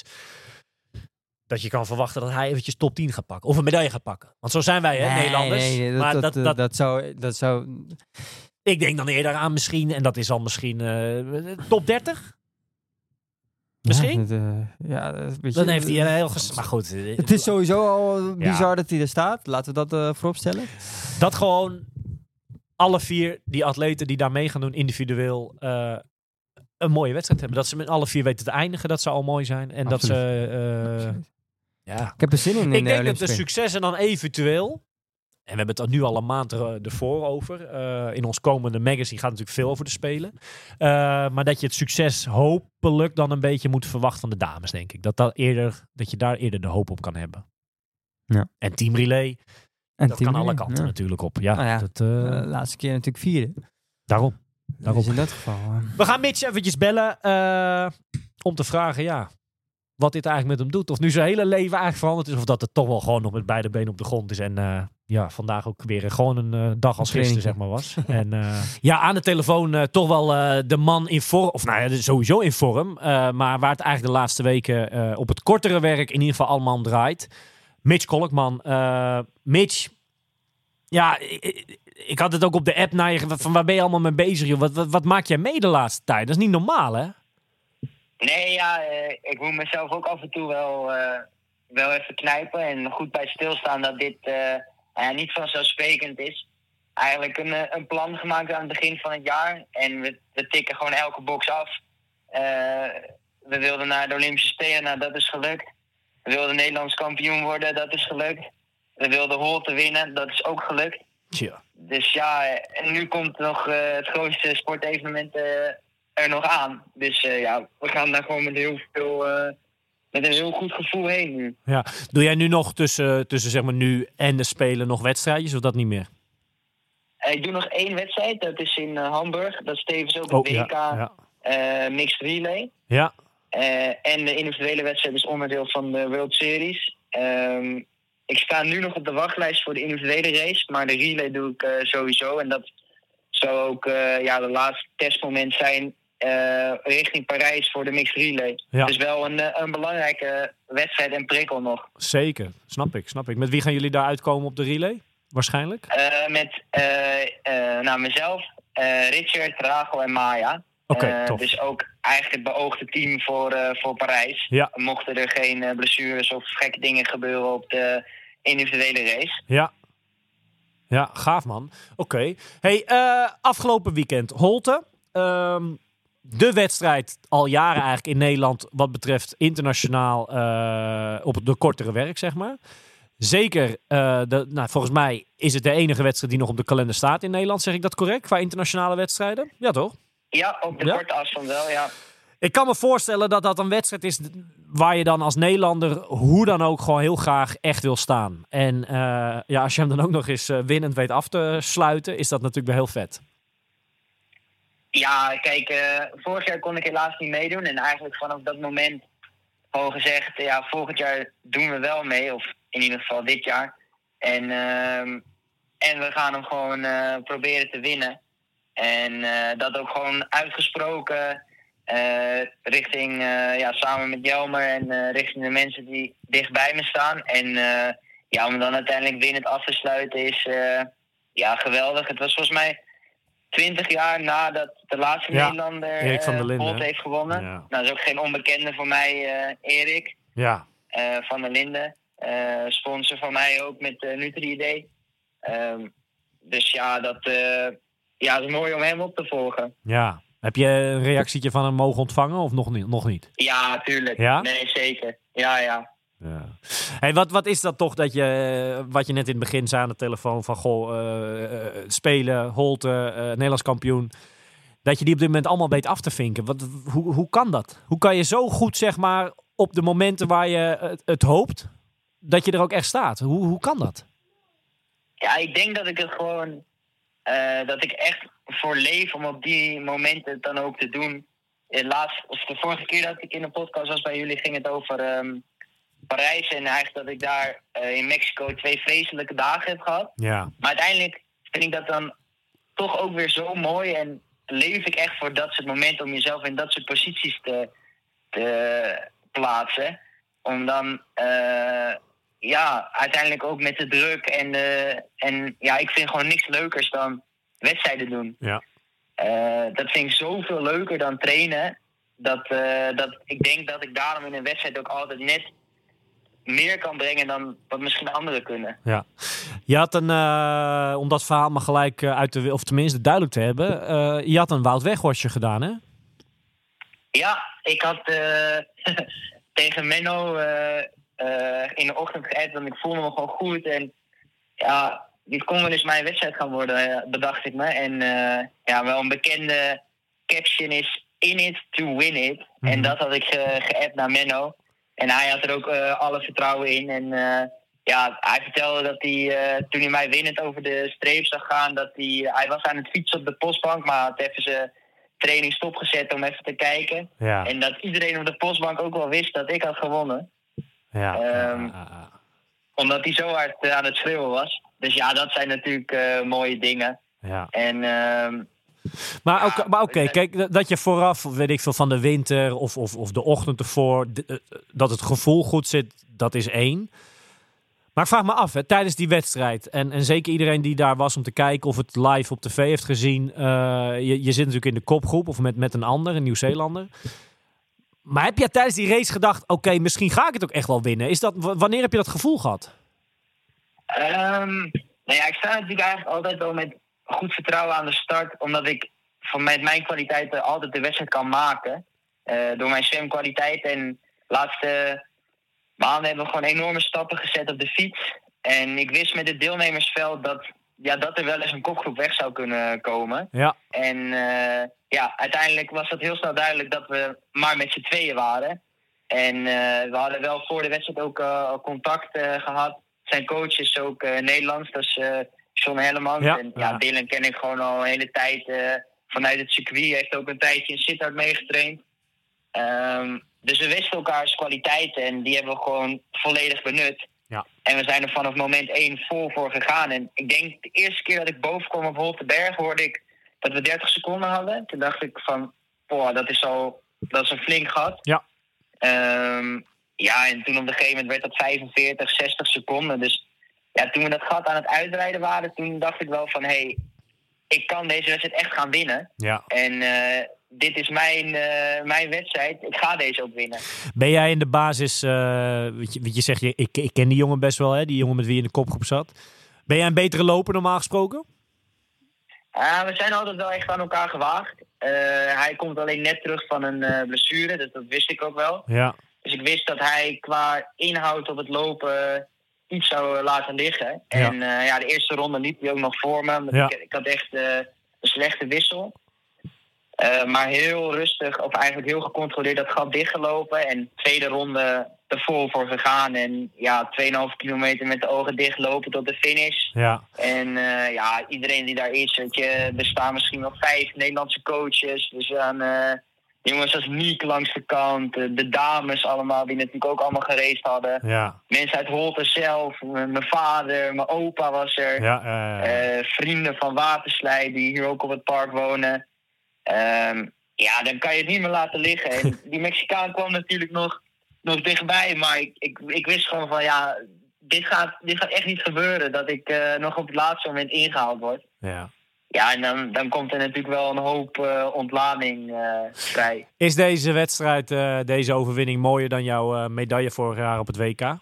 A: Dat je kan verwachten dat hij eventjes top tien gaat pakken. Of een medaille gaat pakken. Want zo zijn wij, hè,
C: Nee,
A: Nederlanders.
C: nee, nee, dat,
A: maar
C: dat,
A: dat,
C: dat,
A: dat,
C: dat zou... Dat zou
A: ik denk dan eerder aan misschien, en dat is al misschien uh, top dertig? Misschien?
C: Ja, dat, uh, ja, dat is een beetje-
A: Dan heeft hij een heel... Ges- maar goed. uh,
C: Het is sowieso al bizar
A: Ja.
C: dat hij er staat. Laten we dat uh, vooropstellen.
A: Dat gewoon alle vier die atleten die daar mee gaan doen individueel uh, een mooie wedstrijd hebben. Dat ze met alle vier weten te eindigen, dat zou al mooi zijn. En dat
C: Absoluut.
A: ze... Uh,
C: Absoluut.
A: ja.
C: Ik heb er zin in. in
A: Ik
C: de
A: denk dat de
C: Olympische Spelen.
A: successen dan eventueel... En we hebben het er nu al een maand er, ervoor over. Uh, in ons komende magazine gaat natuurlijk veel over de Spelen. Uh, maar dat je het succes hopelijk dan een beetje moet verwachten van de dames, denk ik. Dat, dat, eerder, dat je daar eerder de hoop op kan hebben.
C: Ja.
A: En Team Relay,
C: En
A: dat
C: Team
A: kan alle
C: Relay,
A: kanten
C: ja.
A: natuurlijk op. Ja,
C: Nou ja,
A: dat, uh,
C: Uh, laatste keer natuurlijk vierde.
A: daarom. Daarom.
C: Dus in dat geval... uh,
A: We gaan Mitch eventjes bellen uh, om te vragen, ja, wat dit eigenlijk met hem doet. Of nu zijn hele leven eigenlijk veranderd is, of dat het toch wel gewoon nog met beide benen op de grond is. En uh, ja, vandaag ook weer gewoon een uh, dag als gisteren, zeg maar, was. En uh, ja, aan de telefoon uh, toch wel uh, de man in vorm, of nou ja, sowieso in vorm. Uh, maar waar het eigenlijk de laatste weken uh, op het kortere werk in ieder geval allemaal om draait. Mitch Kolkman. Uh, Mitch, ja, ik, ik had het ook op de app naar je, van waar ben je allemaal mee bezig, joh? Wat, wat, wat maak jij mee de laatste tijd? Dat is niet normaal, hè?
D: Nee, ja, uh, ik moet mezelf ook af en toe wel, uh, wel even knijpen en goed bij stilstaan dat dit uh, uh, niet vanzelfsprekend is. Eigenlijk een, uh, een plan gemaakt aan het begin van het jaar en we, we tikken gewoon elke box af. Uh, we wilden naar de Olympische Spelen, nou dat is gelukt. We wilden Nederlands kampioen worden, dat is gelukt. We wilden Holte winnen, dat is ook gelukt.
A: Tja.
D: Dus ja, en nu komt nog uh, het grootste sportevenement uh, er nog aan. Dus uh, ja, we gaan daar gewoon met heel veel, uh, met een heel goed gevoel heen nu.
A: Ja. Doe jij nu nog tussen, tussen zeg maar nu en de Spelen nog wedstrijdjes of dat niet meer?
D: Uh, ik doe nog één wedstrijd, dat is in uh, Hamburg. Dat is tevens ook
A: Oh,
D: het W K
A: ja, ja.
D: Uh, Mixed Relay.
A: Ja.
D: Uh, en de individuele wedstrijd is onderdeel van de World Series. Um, ik sta nu nog op de wachtlijst voor de individuele race, maar de relay doe ik uh, sowieso. En dat zou ook uh, ja, de laatste testmoment zijn uh, richting Parijs voor de mixed relay.
A: Ja.
D: Dus wel een, een belangrijke wedstrijd en prikkel nog.
A: Zeker, snap ik, snap ik. Met wie gaan jullie daar uitkomen op de relay? Waarschijnlijk?
D: Uh, met uh, uh, nou, mezelf, uh, Richard, Rachel en Maya.
A: Oké, okay,
D: uh,
A: tof.
D: Dus ook eigenlijk het beoogde team voor, uh, voor Parijs.
A: Ja.
D: Mochten er geen uh, blessures of gekke dingen gebeuren op de individuele race.
A: Ja. Ja, gaaf man. Oké. Okay. Hey, uh, afgelopen weekend Holte. Um, de wedstrijd al jaren eigenlijk in Nederland wat betreft internationaal uh, op de kortere werk, zeg maar. Zeker, uh, de, nou, volgens mij is het de enige wedstrijd die nog op de kalender staat in Nederland. Zeg ik dat correct, qua internationale wedstrijden? Ja, toch?
D: Ja, op de
A: ja?
D: korte afstand wel, ja.
A: Ik kan me voorstellen dat dat een wedstrijd is waar je dan als Nederlander hoe dan ook gewoon heel graag echt wil staan. En uh, ja, als je hem dan ook nog eens uh, winnend weet af te sluiten, is dat natuurlijk wel heel vet.
D: Ja, kijk, uh, vorig jaar kon ik helaas niet meedoen. En eigenlijk vanaf dat moment gewoon gezegd, ja, volgend jaar doen we wel mee. Of in ieder geval dit jaar. En, uh, en we gaan hem gewoon uh, proberen te winnen. En uh, dat ook gewoon uitgesproken uh, richting, uh, ja, samen met Jelmer en uh, richting de mensen die dichtbij me staan. En uh, ja, om dan uiteindelijk winnend af te sluiten is uh, ja, geweldig. Het was volgens mij twintig jaar nadat de laatste ja, Nederlander Erik van der Linden uh, heeft gewonnen. Ja. Nou, dat is ook geen onbekende voor mij, uh, Erik
A: ja.
D: uh, van der Linden. Uh, sponsor van mij ook met uh, Nutri-I D. Um, dus ja, dat... Uh, Ja, het is mooi om hem op te volgen.
A: Ja. Heb je een reactietje van hem mogen ontvangen of nog niet? Nog niet?
D: Ja, tuurlijk.
A: Ja?
D: Nee, zeker. Ja, ja.
A: ja. Hey, wat, wat is dat toch dat je, wat je net in het begin zei aan de telefoon van goh, uh, uh, spelen, Holte, uh, Nederlands kampioen, dat je die op dit moment allemaal weet af te vinken. Wat, hoe, hoe kan dat? Hoe kan je zo goed, zeg maar, op de momenten waar je het, het hoopt, dat je er ook echt staat? Hoe, hoe kan dat?
D: Ja, ik denk dat ik het gewoon... Uh, dat ik echt voor leef om op die momenten het dan ook te doen. Laatst, of de vorige keer dat ik in een podcast was bij jullie, ging het over um, Parijs. En eigenlijk dat ik daar uh, in Mexico twee vreselijke dagen heb gehad.
A: Ja.
D: Maar uiteindelijk vind ik dat dan toch ook weer zo mooi. En leef ik echt voor dat soort momenten om jezelf in dat soort posities te, te plaatsen. Om dan... Uh, Ja, uiteindelijk ook met de druk. En, uh, en ja, ik vind gewoon niks leukers dan wedstrijden doen.
A: Ja.
D: Uh, dat vind ik zoveel leuker dan trainen. Dat, uh, dat ik denk dat ik daarom in een wedstrijd ook altijd net meer kan brengen dan wat misschien anderen kunnen.
A: Ja. Je had een, uh, om dat verhaal maar gelijk uh, uit de, of tenminste duidelijk te hebben. Uh, je had een Wout Weghorstje gedaan, hè?
D: Ja, ik had uh, tegen Menno... Uh, Uh, in de ochtend geëd, want ik voelde me gewoon goed. En ja, dit kon wel eens mijn wedstrijd gaan worden, bedacht ik me. En uh, ja, wel een bekende caption is in it to win it. Mm-hmm. En dat had ik ge- geëd naar Menno. En hij had er ook uh, alle vertrouwen in. En uh, ja, hij vertelde dat hij, uh, toen hij mij winnend over de streep zag gaan, dat hij, hij was aan het fietsen op de postbank, maar had even zijn training stopgezet om even te kijken.
A: Ja.
D: En dat iedereen op de postbank ook wel wist dat ik had gewonnen.
A: Ja.
D: Um, omdat hij zo hard uh, aan het schreeuwen was. Dus ja, dat zijn natuurlijk uh, mooie dingen.
A: Ja.
D: En, um,
A: maar
D: ja,
A: oké, okay, okay, kijk, dat je vooraf, weet ik veel, van de winter of, of, of de ochtend ervoor, d- dat het gevoel goed zit, dat is één. Maar ik vraag me af, hè, tijdens die wedstrijd, en, en zeker iedereen die daar was om te kijken of het live op tv heeft gezien, uh, je, je zit natuurlijk in de kopgroep of met, met een ander, een Nieuw-Zeelander. Maar heb je tijdens die race gedacht, oké, okay, misschien ga ik het ook echt wel winnen? Is dat, w- wanneer heb je dat gevoel gehad?
D: Um, nou ja, ik sta natuurlijk eigenlijk altijd wel met goed vertrouwen aan de start. Omdat ik van met mijn kwaliteiten altijd de wedstrijd kan maken. Uh, door mijn zwemkwaliteit. En de laatste maanden hebben we gewoon enorme stappen gezet op de fiets. En ik wist met het deelnemersveld dat, ja, dat er wel eens een kopgroep weg zou kunnen komen.
A: Ja.
D: En uh, ja, uiteindelijk was dat heel snel duidelijk dat we maar met z'n tweeën waren. En uh, we hadden wel voor de wedstrijd ook uh, contact uh, gehad. Zijn coach is ook uh, Nederlands, dat is uh, John Hellemans.
A: Ja,
D: en ja,
A: ja.
D: Dylan ken ik gewoon al een hele tijd uh, vanuit het circuit. Hij heeft ook een tijdje in Sittard meegetraind. Um, dus we wisten elkaars kwaliteiten en die hebben we gewoon volledig benut.
A: Ja.
D: En we zijn er vanaf moment één vol voor gegaan. En ik denk de eerste keer dat ik boven kwam op Holteberg, hoorde ik dat we dertig seconden hadden. Toen dacht ik van, boah, dat is al, dat is een flink gat.
A: Ja.
D: Um, ja, en toen op een gegeven moment werd dat vijfenveertig, zestig seconden. Dus ja, toen we dat gat aan het uitrijden waren, toen dacht ik wel van, hé, hey, ik kan deze wedstrijd echt gaan winnen.
A: Ja.
D: En uh, dit is mijn, uh, mijn wedstrijd. Ik ga deze ook winnen.
A: Ben jij in de basis, uh, wat, je, wat je zegt, je, ik, ik ken die jongen best wel, hè? Die jongen met wie je in de kopgroep zat. Ben jij een betere loper normaal gesproken?
D: Uh, we zijn altijd wel echt aan elkaar gewaagd. Uh, hij komt alleen net terug van een uh, blessure, dus dat wist ik ook wel.
A: Ja.
D: Dus ik wist dat hij qua inhoud op het lopen iets zou laten liggen. En ja, uh, ja de eerste ronde liep hij ook nog voor me.
A: Ja.
D: Ik, ik had echt uh, een slechte wissel. Uh, maar heel rustig, of eigenlijk heel gecontroleerd dat gat dichtgelopen. En tweede ronde er vol voor gegaan. En ja, twee komma vijf kilometer met de ogen dichtlopen tot de finish.
A: Ja.
D: En uh, ja, iedereen die daar is, weet je, er staan misschien wel vijf Nederlandse coaches. Dus aan uh, jongens als Niek langs de kant, de dames allemaal, die natuurlijk ook allemaal geraced hadden.
A: Ja.
D: Mensen uit Holte zelf, mijn vader, mijn opa was er.
A: Ja, uh, uh.
D: Uh, vrienden van Waterslijt die hier ook op het park wonen. Um, ja, dan kan je het niet meer laten liggen. En die Mexicaan kwam natuurlijk nog, nog dichtbij, maar ik, ik, ik wist gewoon van ja, dit gaat, dit gaat echt niet gebeuren, dat ik uh, nog op het laatste moment ingehaald word.
A: Ja.
D: Ja, en dan, dan komt er natuurlijk wel een hoop uh, ontlading uh, vrij.
A: Is deze wedstrijd, uh, deze overwinning mooier dan jouw uh, medaille vorig jaar op het W K?
D: Um,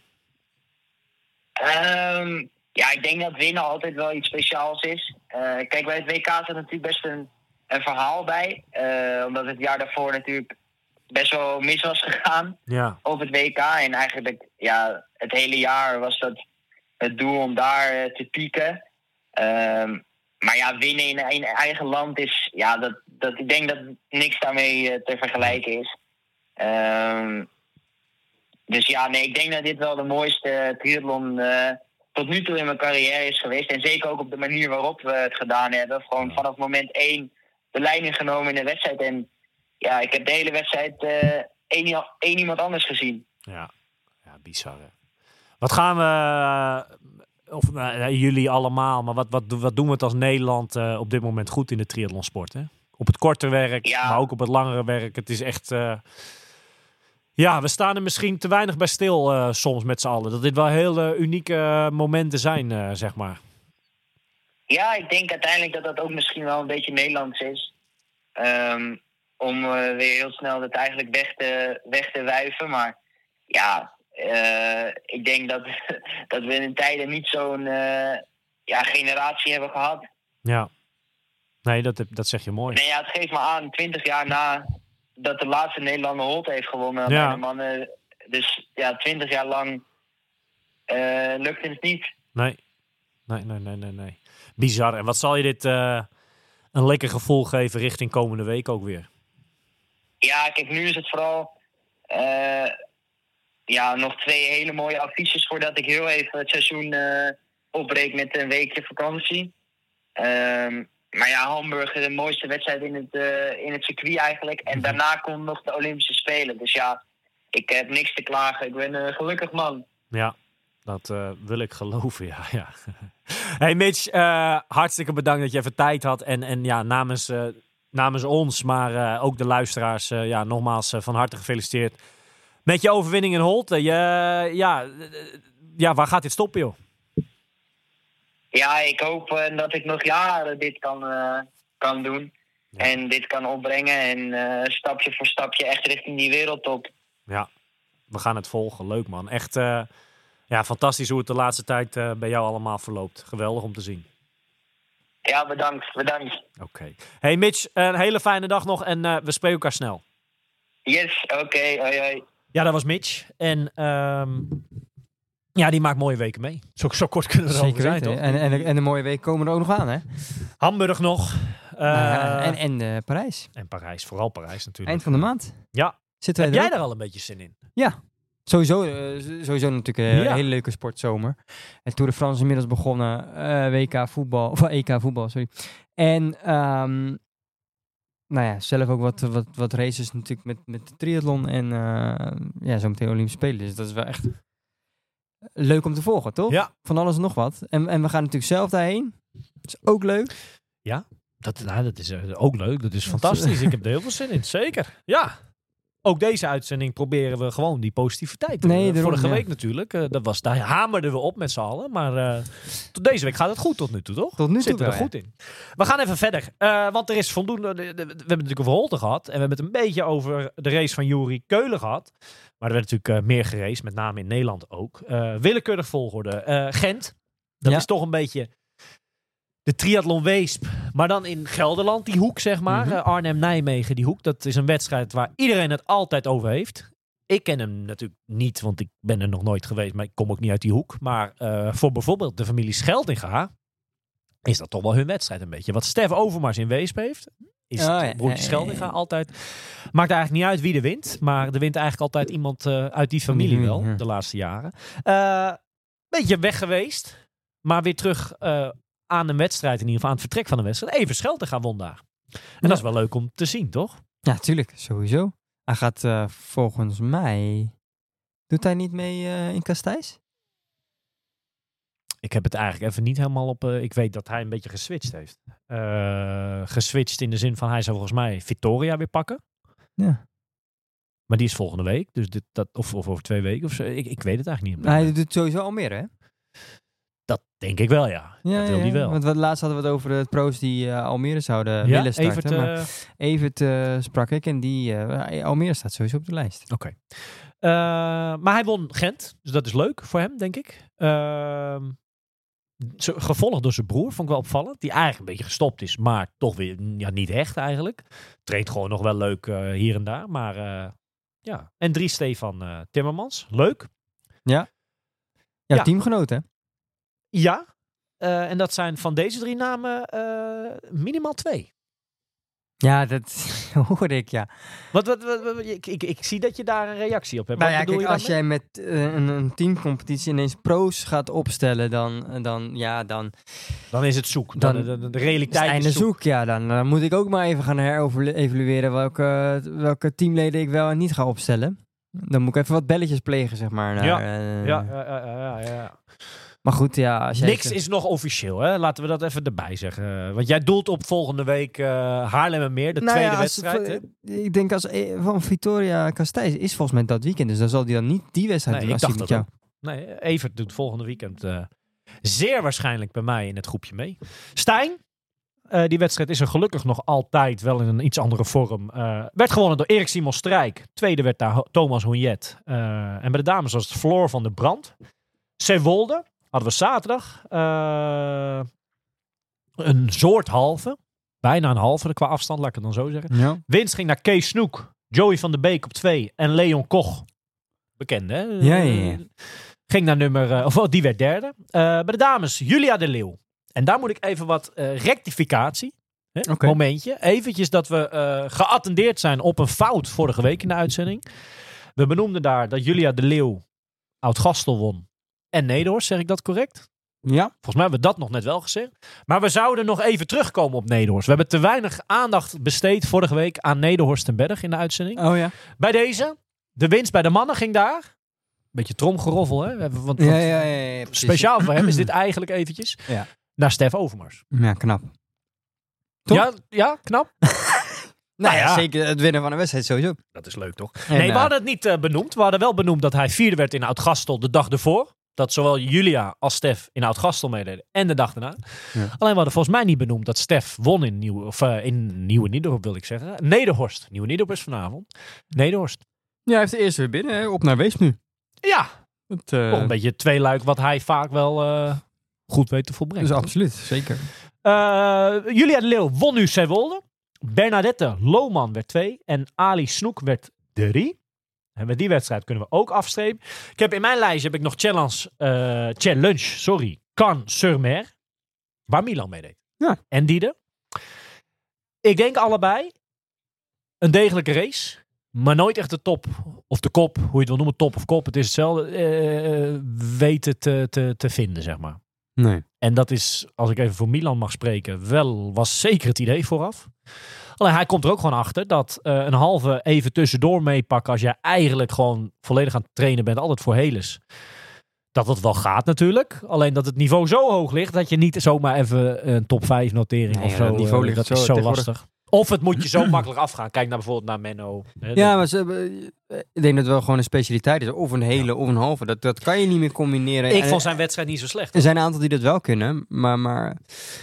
D: ja, ik denk dat winnen altijd wel iets speciaals is. Uh, kijk, bij het W K zit natuurlijk best een, een verhaal bij. Uh, omdat het jaar daarvoor natuurlijk best wel mis was gegaan
A: ja.
D: op het W K. En eigenlijk ja, het hele jaar was dat het doel om daar uh, te pieken. Um, Maar ja, winnen in, in eigen land is... Ja, dat, dat, ik denk dat niks daarmee uh, te vergelijken is. Um, dus ja, nee, ik denk dat dit wel de mooiste triathlon uh, tot nu toe in mijn carrière is geweest. En zeker ook op de manier waarop we het gedaan hebben. Gewoon vanaf moment één de leiding genomen in de wedstrijd. En ja, ik heb de hele wedstrijd uh, één, één iemand anders gezien.
A: Ja, ja bizar hè. Wat gaan we... Of uh, jullie allemaal, maar wat, wat, wat doen we het als Nederland uh, op dit moment goed in de triathlonsport? Hè? Op het korte werk,
D: ja.
A: maar ook op het langere werk. Het is echt... Uh, ja, we staan er misschien te weinig bij stil uh, soms met z'n allen. Dat dit wel hele unieke momenten zijn, uh, zeg maar.
D: Ja, ik denk uiteindelijk dat dat ook misschien wel een beetje Nederlands is. Um, om uh, weer heel snel dat eigenlijk weg te, weg te wuiven. Maar ja... Uh, ik denk dat, dat we in tijden niet zo'n uh, ja, generatie hebben gehad.
A: Ja, nee, dat, dat zeg je mooi.
D: Nee, ja, het geeft me aan, twintig jaar na dat de laatste Nederlander Holte heeft gewonnen.
A: Ja.
D: Bij de mannen, dus ja, twintig jaar lang uh, lukte het niet.
A: Nee. nee, nee, nee, nee, nee. Bizar. En wat zal je dit uh, een lekker gevoel geven richting komende week ook weer?
D: Ja, kijk, nu is het vooral... Uh, Ja, nog twee hele mooie affiches voordat ik heel even het seizoen uh, opbreek met een weekje vakantie. Um, maar ja, Hamburg is de mooiste wedstrijd in het, uh, in het circuit eigenlijk. En daarna komt nog de Olympische Spelen. Dus ja, ik heb niks te klagen. Ik ben een gelukkig man.
A: Ja, dat uh, wil ik geloven, ja. ja. Hey Mitch, uh, hartstikke bedankt dat je even tijd had. En, en ja, namens, uh, namens ons, maar uh, ook de luisteraars, uh, ja, nogmaals uh, van harte gefeliciteerd. Met je overwinning in Holte. Je, ja, ja, waar gaat dit stoppen, joh?
D: Ja, ik hoop uh, dat ik nog jaren dit kan, uh, kan doen. Ja. En dit kan opbrengen. En uh, stapje voor stapje echt richting die wereldtop.
A: Ja, we gaan het volgen. Leuk, man. Echt uh, ja, fantastisch hoe het de laatste tijd uh, bij jou allemaal verloopt. Geweldig om te zien.
D: Ja, bedankt. Bedankt.
A: Oké. Okay. Hey Mitch, een hele fijne dag nog. En uh, we spreken elkaar snel.
D: Yes, oké. Okay. Hoi, hoi.
A: Ja, dat was Mitch. En um, ja, die maakt mooie weken mee. Zo, zo kort kunnen we erover zijn, toch?
C: En, en, en de mooie weken komen er ook nog aan, hè?
A: Hamburg nog. Uh,
C: nou ja, en en uh, Parijs.
A: En Parijs, vooral Parijs natuurlijk.
C: Eind van de maand.
A: Ja.
C: Zitten
A: Heb
C: wij
A: jij
C: er
A: daar al een beetje zin in?
C: Ja. Sowieso, uh, sowieso natuurlijk een ja. hele leuke sportzomer. En Tour de France is inmiddels begonnen. Uh, W K voetbal. Of E K voetbal, sorry. En... Um, nou ja, zelf ook wat, wat, wat races natuurlijk met, met de triathlon en uh, ja, zo meteen Olympische Spelen. Dus dat is wel echt leuk om te volgen, toch?
A: Ja.
C: Van alles en nog wat. En, en we gaan natuurlijk zelf daarheen. Dat is ook leuk.
A: Ja, dat, nou, dat is uh, ook leuk. Dat is fantastisch. Ik heb er heel veel zin in. Zeker. Ja. Ook deze uitzending proberen we gewoon die positiviteit.
C: Nee,
A: uh, vorige
C: ja.
A: week natuurlijk. Uh, dat was, daar hamerden we op met z'n allen. Maar uh, tot deze week gaat het goed tot nu toe, toch?
C: Tot nu toe
A: Zitten we
C: wel,
A: er goed in. We gaan even verder. Uh, want er is voldoende... De, de, we hebben natuurlijk over Holte gehad. En we hebben het een beetje over de race van Juri Keulen gehad. Maar er werd natuurlijk uh, meer geraced. Met name in Nederland ook. Uh, willekeurig volgorde. Uh, Gent. Dat ja. is toch een beetje... De Triathlon Weesp, maar dan in Gelderland, die hoek zeg maar. Mm-hmm. uh, Arnhem-Nijmegen, die hoek. Dat is een wedstrijd waar iedereen het altijd over heeft. Ik ken hem natuurlijk niet, want ik ben er nog nooit geweest. Maar ik kom ook niet uit die hoek. Maar uh, voor bijvoorbeeld de familie Scheldinga is dat toch wel hun wedstrijd een beetje. Wat Stef Overmars in Weesp heeft, is oh, ja, broertje ja, Scheldinga ja, ja. altijd. Maakt eigenlijk niet uit wie er wint. Maar er wint eigenlijk altijd iemand uh, uit die familie wel, ja. de laatste jaren. Uh, beetje weg geweest, maar weer terug... Uh, aan een wedstrijd, in ieder geval aan het vertrek van een wedstrijd. Even Scheldinga won daar. En ja. dat is wel leuk om te zien, toch?
C: Ja, tuurlijk. Sowieso. Hij gaat uh, volgens mij... Doet hij niet mee uh, in Kastijs?
A: Ik heb het eigenlijk even niet helemaal op... Uh, ik weet dat hij een beetje geswitcht heeft. Uh, geswitcht in de zin van hij zou volgens mij Victoria weer pakken.
C: Ja.
A: Maar die is volgende week. Dus dit, dat, of, of over twee weken of zo. Ik, ik weet het eigenlijk niet.
C: Nou, hij doet sowieso Almere, hè?
A: Dat denk ik wel, ja.
C: ja
A: dat wil hij
C: ja,
A: wel.
C: Want wat, laatst hadden we het over de pro's die uh, Almere zouden
A: ja,
C: willen starten.
A: Evert, uh...
C: maar Evert uh, sprak ik en die uh, Almere staat sowieso op de lijst.
A: Oké. Okay. Uh, maar hij won Gent. Dus dat is leuk voor hem, denk ik. Uh, gevolgd door zijn broer, vond ik wel opvallend. Die eigenlijk een beetje gestopt is, maar toch weer ja, niet echt eigenlijk. Traint gewoon nog wel leuk uh, hier en daar. Maar uh, ja. En drie Stefan uh, Timmermans. Leuk.
C: Ja. Ja,
A: ja.
C: teamgenoten, hè?
A: Ja, uh, en dat zijn van deze drie namen uh, minimaal twee.
C: Ja, dat hoorde ik, ja.
A: Wat, wat, wat, wat ik, ik, ik zie dat je daar een reactie op hebt.
C: Nou
A: wat
C: ja, kijk, als jij met uh, een, een teamcompetitie ineens pro's gaat opstellen, dan, dan ja, dan...
A: Dan is het zoek. Dan, dan, de, de, de realiteit is,
C: is zoek. zoek. Ja, dan, dan moet ik ook maar even gaan herevalueren welke, welke teamleden ik wel en niet ga opstellen. Dan moet ik even wat belletjes plegen, zeg maar. Naar,
A: ja.
C: Uh,
A: ja, ja, ja, ja, ja.
C: Maar goed, ja... Als jij
A: Niks is nog officieel, hè? Laten we dat even erbij zeggen. Want jij doelt op volgende week uh, Haarlemmermeer, de nou tweede ja, wedstrijd. Het,
C: ik denk als van Victoria Kastijs is volgens mij dat weekend. Dus dan zal hij dan niet die wedstrijd
A: nee,
C: doen.
A: Ik dacht dat jou. Nee, Evert doet volgende weekend uh, zeer waarschijnlijk bij mij in het groepje mee. Stijn, uh, die wedstrijd is er gelukkig nog altijd wel in een iets andere vorm. Uh, werd gewonnen door Erik Simon Strijk. Tweede werd daar Thomas Hoenjet. Uh, en bij de dames was het Floor van de Brand. Zeewolde. Hadden we zaterdag uh, een soort halve. Bijna een halve qua afstand, laat ik het dan zo zeggen.
C: Ja.
A: Winst ging naar Kees Snoek. Joey van der Beek op twee. En Leon Koch. Bekend, hè?
C: Ja, ja, ja.
A: Ging naar nummer... Uh, of die werd derde. Uh, bij de dames, Julia de Leeuw. En daar moet ik even wat uh, rectificatie. Hè?
C: Okay.
A: Momentje. Eventjes dat we uh, geattendeerd zijn op een fout vorige week in de uitzending. We benoemden daar dat Julia de Leeuw Oud-Gastel won. En Nederhorst, zeg ik dat correct?
C: Ja.
A: Volgens mij hebben we dat nog net wel gezegd. Maar we zouden nog even terugkomen op Nederhorst. We hebben te weinig aandacht besteed vorige week aan Nederhorst en Berg in de uitzending.
C: Oh ja.
A: Bij deze, de winst bij de mannen ging daar. Beetje tromgeroffel, hè? Want, want
C: ja, ja, ja, ja,
A: speciaal voor hem is dit eigenlijk eventjes.
C: Ja.
A: Naar Stef Overmars.
C: Ja, knap.
A: Toch? Ja, ja, knap.
C: Nou ja, zeker het winnen van een wedstrijd sowieso.
A: Dat is leuk, toch?
C: En,
A: nee, we
C: uh,
A: hadden het niet uh, benoemd. We hadden wel benoemd dat hij vierde werd in Oud-Gastel de dag ervoor. Dat zowel Julia als Stef in Oud-Gastel meededen. En de dag daarna. Ja. Alleen we hadden volgens mij niet benoemd dat Stef won in, Nieuw, of, uh, in Nieuwe Niederhorst, wil ik zeggen. Nederhorst. Nieuwe Niederhorst vanavond. Nederhorst.
C: Ja, hij heeft de eerste weer binnen. Hè? Op naar Weesp nu.
A: Ja.
C: Het, uh...
A: Toch een beetje het tweeluik wat hij vaak wel uh, goed weet te volbrengen.
C: Dus absoluut, zeker.
A: Uh, Julia de Leeuw won nu Zeewolde. Bernadette Lohman werd twee. En Ali Snoek werd drie. En met die wedstrijd kunnen we ook afstrepen. Ik heb in mijn lijstje heb ik nog challenge, uh, challenge sorry, Cannes-sur-Mer. Waar Milan mee deed.
C: Ja.
A: En Diede. Ik denk allebei een degelijke race. Maar nooit echt de top of de kop. Hoe je het wil noemen, top of kop. Het is hetzelfde. Uh, weten te, te, te vinden, zeg maar.
C: Nee.
A: En dat is, als ik even voor Milan mag spreken, wel was zeker het idee vooraf. Alleen hij komt er ook gewoon achter dat uh, een halve even tussendoor meepakken als jij eigenlijk gewoon volledig aan het trainen bent, altijd voor Heles. Dat het wel gaat natuurlijk. Alleen dat het niveau zo hoog ligt dat je niet zomaar even een top vijf notering
C: nee,
A: of zo.
C: Dat niveau ligt
A: dat
C: zo,
A: is zo lastig. Of het moet je zo makkelijk afgaan. Kijk naar bijvoorbeeld naar Menno. Hè,
C: ja, maar ze, ik denk dat het wel gewoon een specialiteit is. Of een hele, ja. of een halve. Dat, dat kan je niet meer combineren.
A: Ik
C: en,
A: vond zijn wedstrijd niet zo slecht.
C: Er zijn een aantal die dat wel kunnen, maar... maar...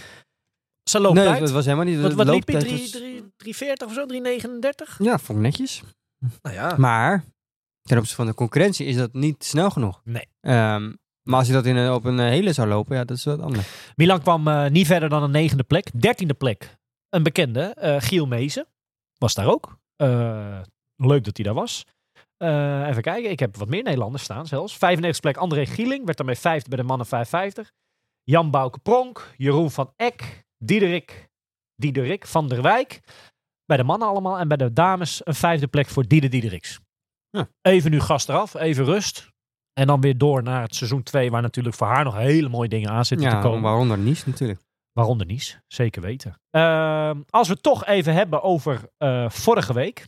A: Zijn looptijd?
C: Nee, dat was helemaal niet...
A: Wat, wat liep hij?
C: was...
A: drie veertig of zo? drie negenendertig?
C: Ja, vond ik netjes.
A: Nou ja.
C: Maar ten opzichte van de concurrentie is dat niet snel genoeg.
A: Nee.
C: Um, maar als je dat in een, op een hele zou lopen, ja, dat is wat anders.
A: Milan kwam uh, niet verder dan een negende plek. Dertiende plek. Een bekende, uh, Giel Mezen. Was daar ook. Uh, leuk dat hij daar was. Uh, even kijken, ik heb wat meer Nederlanders staan zelfs. vijfennegentigste plek André Gieling. Werd daarmee vijfde bij de mannen vijfenvijftig. Jan Bouke Pronk. Jeroen van Eck. Diederik, Diederik van der Wijk. Bij de mannen allemaal. En bij de dames een vijfde plek voor Diede Diederiks. Ja. Even nu gas eraf. Even rust. En dan weer door naar het seizoen twee. Waar natuurlijk voor haar nog hele mooie dingen aan zitten
C: ja,
A: te komen.
C: Waaronder Nice natuurlijk.
A: Waaronder Nice, zeker weten. Uh, als we het toch even hebben over uh, vorige week.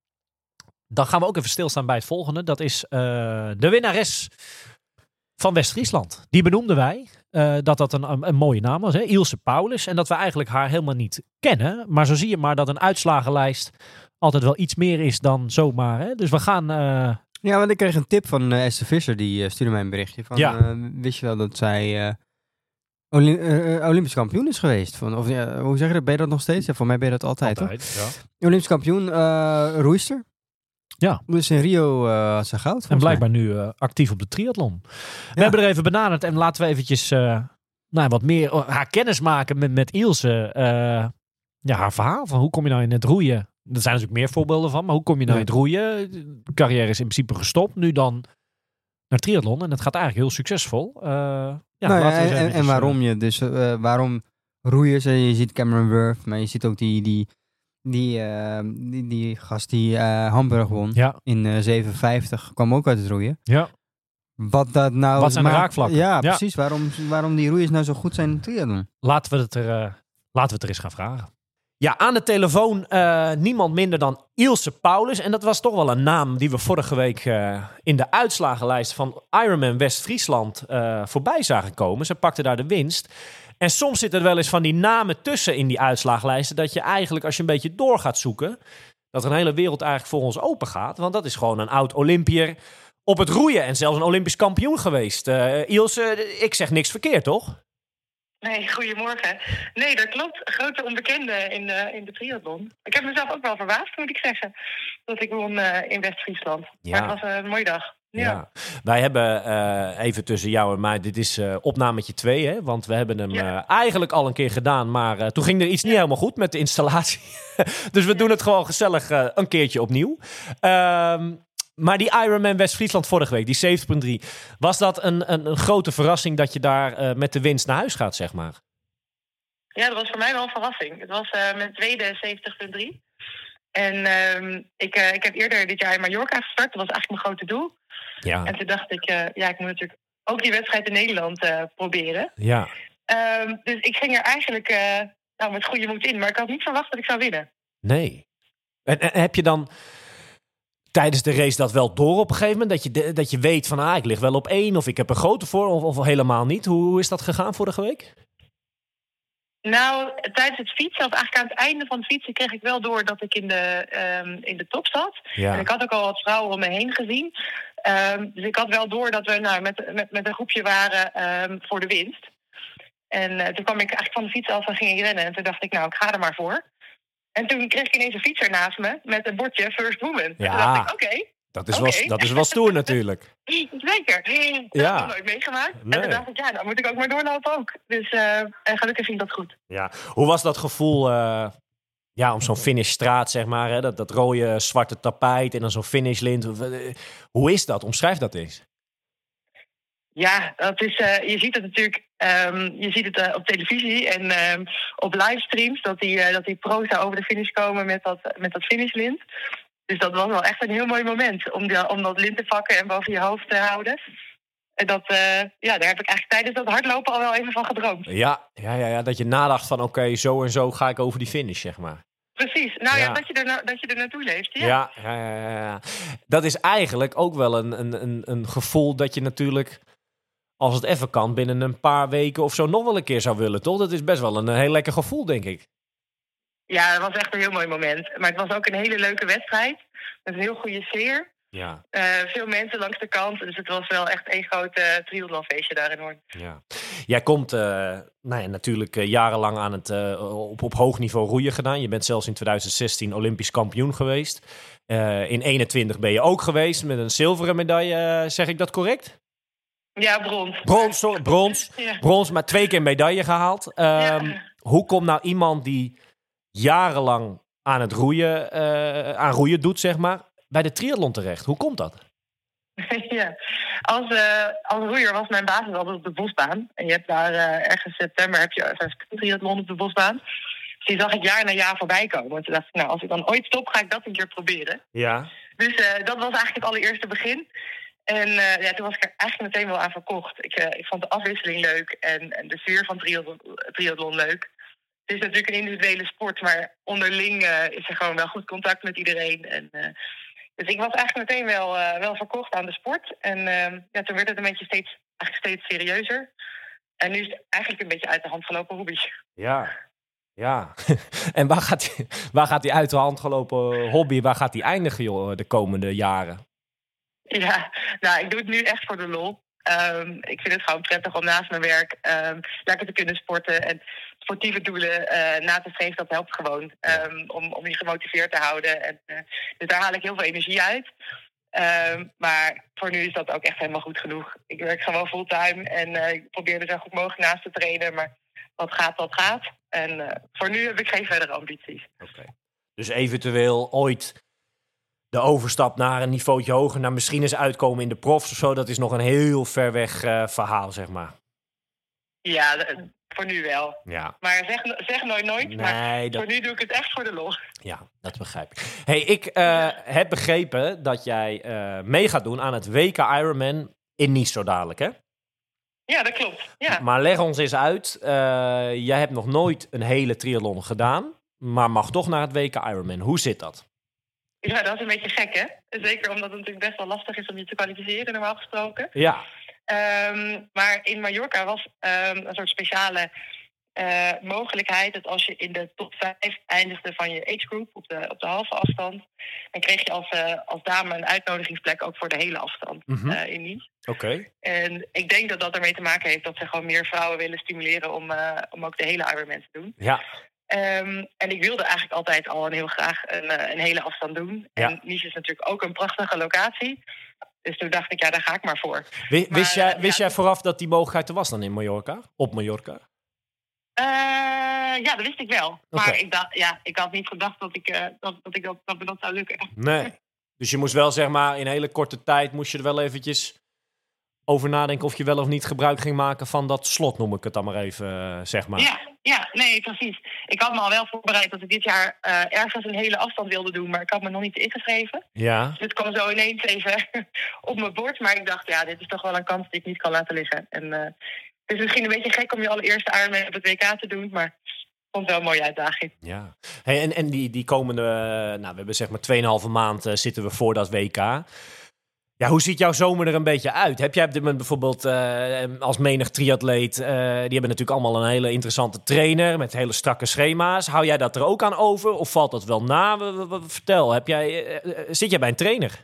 A: Dan gaan we ook even stilstaan bij het volgende. Dat is uh, de winnares van West-Friesland. Die benoemden wij. Uh, dat dat een, een, een mooie naam was. Hè? Ilse Paulus. En dat we eigenlijk haar helemaal niet kennen. Maar zo zie je maar dat een uitslagenlijst altijd wel iets meer is dan zomaar. Hè? Dus we gaan... Uh...
C: Ja, want ik kreeg een tip van uh, Esther Visser. Die uh, stuurde mij een berichtje. Van, ja. uh, wist je wel dat zij... Uh, Olymp- uh, Olympisch kampioen is geweest. Van, of, uh, hoe zeg je dat? Ben je dat nog steeds? Ja, voor mij ben je dat altijd,
A: altijd
C: hoor.
A: Ja.
C: Olympisch kampioen, uh, roeister.
A: Ja.
C: Dus in Rio uh, had ze goud.
A: En blijkbaar mij. nu uh, actief op de triathlon. We ja. hebben er even benaderd en laten we eventjes uh, nou, wat meer uh, haar kennis maken met, met Ilse. Uh, ja, haar verhaal van hoe kom je nou in het roeien? Er zijn natuurlijk meer voorbeelden van, maar hoe kom je nou ja. in het roeien? De carrière is in principe gestopt. Nu dan naar triathlon en het gaat eigenlijk heel succesvol. Uh, ja,
C: nou
A: laten
C: ja,
A: we
C: en,
A: eventjes,
C: en waarom
A: uh,
C: je dus, uh, waarom roeien ze? Je ziet Cameron Wurf, maar je ziet ook die, die, die, uh, die, die gast die uh, Hamburg won
A: ja.
C: in uh, zevenenvijftig, kwam ook uit het roeien.
A: Ja.
C: Wat dat nou...
A: Wat zijn de
C: maakt,
A: raakvlakken?
C: Ja,
A: ja,
C: precies. Waarom, waarom die roeiers nou zo goed zijn in triathlon?
A: Laten we het er, uh, laten we het er eens gaan vragen. Ja, aan de telefoon uh, niemand minder dan Ilse Paulus. En dat was toch wel een naam die we vorige week uh, in de uitslagenlijst van Ironman West-Friesland uh, voorbij zagen komen. Ze pakte daar de winst. En soms zitten er wel eens van die namen tussen in die uitslagenlijsten, dat je eigenlijk, als je een beetje door gaat zoeken, dat er een hele wereld eigenlijk voor ons open gaat. Want dat is gewoon een oud Olympiër op het roeien en zelfs een Olympisch kampioen geweest. Uh, Ilse, ik zeg niks verkeerd, toch?
E: Nee, goedemorgen. Nee, dat klopt. Grote onbekende in de, in de triathlon. Ik heb mezelf ook wel verbaasd, moet ik zeggen, dat ik won uh, in West-Friesland. Ja. Maar het was een mooie dag. Ja. ja.
A: Wij hebben uh, even tussen jou en mij, dit is uh, opnametje twee, hè? Want we hebben hem ja. uh, eigenlijk al een keer gedaan, maar uh, toen ging er iets ja. niet helemaal goed met de installatie. Dus we ja. doen het gewoon gezellig uh, een keertje opnieuw. Um, Maar die Ironman West-Friesland vorige week, die zeventig punt drie... was dat een, een, een grote verrassing dat je daar uh, met de winst naar huis gaat, zeg maar?
E: Ja, dat was voor mij wel een verrassing. Het was uh, mijn tweede zeventig punt drie. En uh, ik, uh, ik heb eerder dit jaar in Mallorca gestart. Dat was eigenlijk mijn grote doel.
A: Ja.
E: En toen dacht ik, uh, ja, ik moet natuurlijk ook die wedstrijd in Nederland uh, proberen.
A: Ja.
E: Uh, dus ik ging er eigenlijk uh, nou, met goede moed in. Maar ik had niet verwacht dat ik zou winnen.
A: Nee. En, en heb je dan tijdens de race dat wel door op een gegeven moment? Dat je, de, dat je weet van, ah, ik lig wel op één of ik heb een grote voor of, of helemaal niet. Hoe, hoe is dat gegaan vorige week?
E: Nou, tijdens het fietsen, of eigenlijk aan het einde van het fietsen, kreeg ik wel door dat ik in de, um, in de top zat.
A: Ja.
E: En ik had ook al wat vrouwen om me heen gezien. Um, dus ik had wel door dat we nou, met, met, met een groepje waren um, voor de winst. En uh, toen kwam ik eigenlijk van de fiets af en ging ik rennen. En toen dacht ik, nou, ik ga er maar voor. En toen kreeg ik ineens een fietser naast me met een bordje First Woman.
A: Ja.
E: En toen dacht ik, oké. Okay,
A: dat, is
E: okay.
A: wel, dat is wel stoer natuurlijk.
E: Zeker. Dat
A: ja.
E: heb ik nooit meegemaakt.
A: Nee.
E: En toen dacht ik, ja, dan moet ik ook maar doorlopen ook. Dus uh, en gelukkig ging dat goed.
A: Ja. Hoe was dat gevoel uh, ja, om zo'n finishstraat, zeg maar, hè? Dat, dat rode zwarte tapijt en dan zo'n finishlint. Hoe is dat? Omschrijf dat eens.
E: Ja, dat is, uh, je ziet het natuurlijk um, je ziet het uh, op televisie en um, op livestreams dat die, uh, dat die pro's daar over de finish komen met dat, met dat finishlint. Dus dat was wel echt een heel mooi moment om, die, om dat lint te vakken en boven je hoofd te houden. En dat, uh, ja, daar heb ik eigenlijk tijdens dat hardlopen al wel even van gedroomd.
A: Ja, ja, ja, ja dat je nadacht van oké, okay, zo en zo ga ik over die finish, zeg maar.
E: Precies. Nou ja,
A: Ja.
E: dat, je er na- dat je er naartoe leeft. Ja.
A: Ja, ja, ja, ja, ja. Dat is eigenlijk ook wel een, een, een, een gevoel dat je natuurlijk, als het even kan, binnen een paar weken of zo nog wel een keer zou willen, toch? Dat is best wel een, een heel lekker gevoel, denk ik.
E: Ja, dat was echt een heel mooi moment. Maar het was ook een hele leuke wedstrijd. Met een heel goede sfeer.
A: Ja,
E: Uh, veel mensen langs de kant. Dus het was wel echt één groot uh, triathlonfeestje daar in Hoorn.
A: ja. Jij komt uh, nou ja, natuurlijk uh, jarenlang aan het, uh, op, op hoog niveau roeien gedaan. Je bent zelfs in twintig zestien Olympisch kampioen geweest. Uh, in eenentwintig ben je ook geweest met een zilveren medaille. Uh, zeg ik dat correct?
E: Ja, brons.
A: Brons, sorry, brons.
E: Ja.
A: Brons, maar twee keer een medaille gehaald. Um,
E: Ja.
A: Hoe komt nou iemand die jarenlang aan het roeien, uh, aan roeien doet, zeg maar, bij de triathlon terecht? Hoe komt dat?
E: Ja, als, uh, als roeier was mijn basis altijd op de bosbaan. En je hebt daar uh, ergens in september heb je een triathlon op de bosbaan. Dus die zag ik jaar na jaar voorbij komen. En toen dacht ik, nou, als ik dan ooit stop, ga ik dat een keer proberen.
A: Ja.
E: Dus uh, dat was eigenlijk het allereerste begin. En uh, ja, toen was ik er eigenlijk meteen wel aan verkocht. Ik, uh, ik vond de afwisseling leuk en, en de sfeer van triathlon, triathlon leuk. Het is natuurlijk een individuele sport, maar onderling uh, is er gewoon wel goed contact met iedereen. En, uh, dus ik was eigenlijk meteen wel, uh, wel verkocht aan de sport. En uh, ja, toen werd het een beetje steeds, eigenlijk steeds serieuzer. En nu is het eigenlijk een beetje uit de hand gelopen hobby.
A: Ja, ja. En waar gaat, die, waar gaat die uit de hand gelopen hobby, waar gaat die eindigen, joh, de komende jaren?
E: Ja, nou, ik doe het nu echt voor de lol. Um, ik vind het gewoon prettig om naast mijn werk um, lekker te kunnen sporten. En sportieve doelen uh, na te streven, dat helpt gewoon. Um, om, om je gemotiveerd te houden. En, uh, dus daar haal ik heel veel energie uit. Um, maar voor nu is dat ook echt helemaal goed genoeg. Ik werk gewoon fulltime en uh, ik probeer er zo goed mogelijk naast te trainen. Maar wat gaat, dat gaat. En uh, voor nu heb ik geen verdere ambities.
A: Oké. Okay. Dus eventueel ooit de overstap naar een niveautje hoger, naar misschien eens uitkomen in de profs of zo, dat is nog een heel ver weg uh, verhaal, zeg maar.
E: Ja, d- voor nu wel.
A: Ja.
E: Maar zeg, zeg nooit nooit.
A: Nee,
E: maar
A: dat...
E: voor nu doe ik het echt voor de lol.
A: Ja, dat begrijp ik. Hey, ik uh, ja. heb begrepen dat jij uh, mee gaat doen aan het W K Ironman in Nice zo dadelijk, hè?
E: Ja, dat klopt. Ja.
A: Maar leg ons eens uit. Uh, jij hebt nog nooit een hele triathlon gedaan, maar mag toch naar het W K Ironman. Hoe zit dat?
E: Ja, dat is een beetje gek, hè? Zeker omdat het natuurlijk best wel lastig is om je te kwalificeren, normaal gesproken.
A: Ja.
E: Um, maar in Mallorca was um, een soort speciale uh, mogelijkheid dat als je in de top vijf eindigde van je age group op de, op de halve afstand, dan kreeg je als, uh, als dame een uitnodigingsplek ook voor de hele afstand mm-hmm. uh, in Nice.
A: Oké. Okay.
E: En ik denk dat dat ermee te maken heeft dat ze gewoon meer vrouwen willen stimuleren om, uh, om ook de hele Ironman te doen.
A: Ja.
E: Um, en ik wilde eigenlijk altijd al een heel graag een, een hele afstand doen.
A: Ja.
E: En Nice is natuurlijk ook een prachtige locatie. Dus toen dacht ik, ja, daar ga ik maar voor.
A: Wist,
E: maar,
A: wist, jij, wist
E: ja,
A: jij vooraf dat die mogelijkheid er was dan in Mallorca? Op Mallorca?
E: Uh, ja, dat wist ik wel.
A: Okay.
E: Maar ik, dacht, ja, ik had niet gedacht dat, ik, uh, dat, dat, ik dat, dat me dat zou lukken.
A: Nee. Dus je moest wel, zeg maar, in een hele korte tijd moest je er wel eventjes over nadenken of je wel of niet gebruik ging maken van dat slot, noem ik het dan maar even, uh, zeg maar.
E: Ja, ja, nee, precies. Ik had me al wel voorbereid dat ik dit jaar uh, ergens een hele afstand wilde doen, maar ik had me nog niet ingeschreven.
A: Ja.
E: Dus het kwam zo ineens even op mijn bord, maar ik dacht, ja, dit is toch wel een kans die ik niet kan laten liggen. En uh, het is misschien een beetje gek om je allereerste Ironman op het W K te doen, maar ik vond het wel een mooie uitdaging.
A: Ja. Hey, en en die, die komende, nou, we hebben zeg maar tweeënhalve maand uh, zitten we voor dat W K. Ja, hoe ziet jouw zomer er een beetje uit? Heb jij op dit moment bijvoorbeeld uh, als menig triatleet, uh, die hebben natuurlijk allemaal een hele interessante trainer met hele strakke schema's. Hou jij dat er ook aan over of valt dat wel na? Vertel, heb jij, uh, zit jij bij een trainer?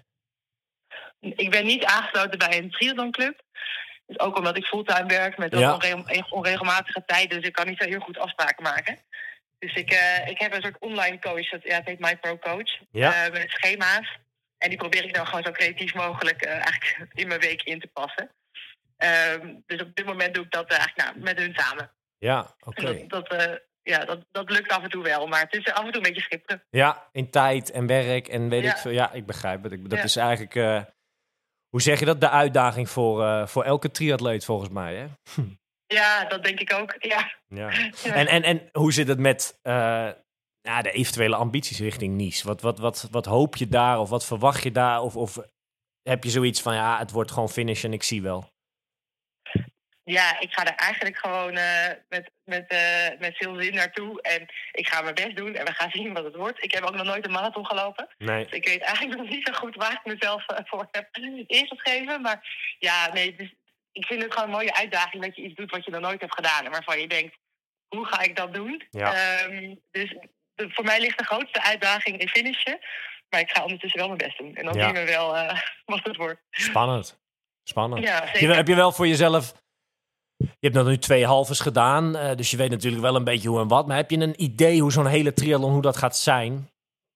E: Ik ben niet aangesloten bij een triathlonclub. Dus ook omdat ik fulltime werk met
A: ja.
E: onre- onregelmatige tijden, dus ik kan niet zo heel goed afspraken maken. Dus ik, uh, ik heb een soort online coach, dat, ja, het heet MyProCoach,
A: ja.
E: uh, met schema's. En die probeer ik dan gewoon zo creatief mogelijk uh, eigenlijk in mijn week in te passen. Um, dus op dit moment doe ik dat uh, eigenlijk nou, met hun samen.
A: Ja, oké. Okay.
E: Dat, dat, uh, ja, dat, dat lukt af en toe wel, maar het is af en toe een beetje schipperen.
A: Ja, in tijd en werk en weet
E: ja.
A: ik veel. Ja, ik begrijp het. Ik, dat
E: ja.
A: is eigenlijk, uh, hoe zeg je dat, de uitdaging voor, uh, voor elke triatleet volgens mij, hè? Hm.
E: Ja, dat denk ik ook, ja.
A: ja. ja. En, en, en hoe zit het met uh, ja, de eventuele ambities richting Nice? Wat, wat, wat, wat hoop je daar of wat verwacht je daar? Of, of heb je zoiets van, ja, het wordt gewoon finish en ik zie wel?
E: Ja, ik ga er eigenlijk gewoon uh, met met, uh, met veel zin naartoe. En ik ga mijn best doen en we gaan zien wat het wordt. Ik heb ook nog nooit een marathon gelopen.
A: Nee.
E: Dus ik weet eigenlijk nog niet zo goed waar ik mezelf uh, voor heb ingeschreven. Maar ja, nee, dus ik vind het gewoon een mooie uitdaging dat je iets doet wat je nog nooit hebt gedaan. En waarvan je denkt, hoe ga ik dat doen?
A: Ja.
E: Um, dus de, voor mij ligt de grootste uitdaging in finishen. Maar ik ga ondertussen wel mijn best doen. En dan
A: Ja.
E: zien we wel uh, wat het wordt.
A: Spannend. Spannend.
E: Ja,
A: heb, je, heb je wel voor jezelf... Je hebt nog nu twee halves gedaan, uh, dus je weet natuurlijk wel een beetje hoe en wat. Maar heb je een idee hoe zo'n hele triathlon, hoe dat gaat zijn?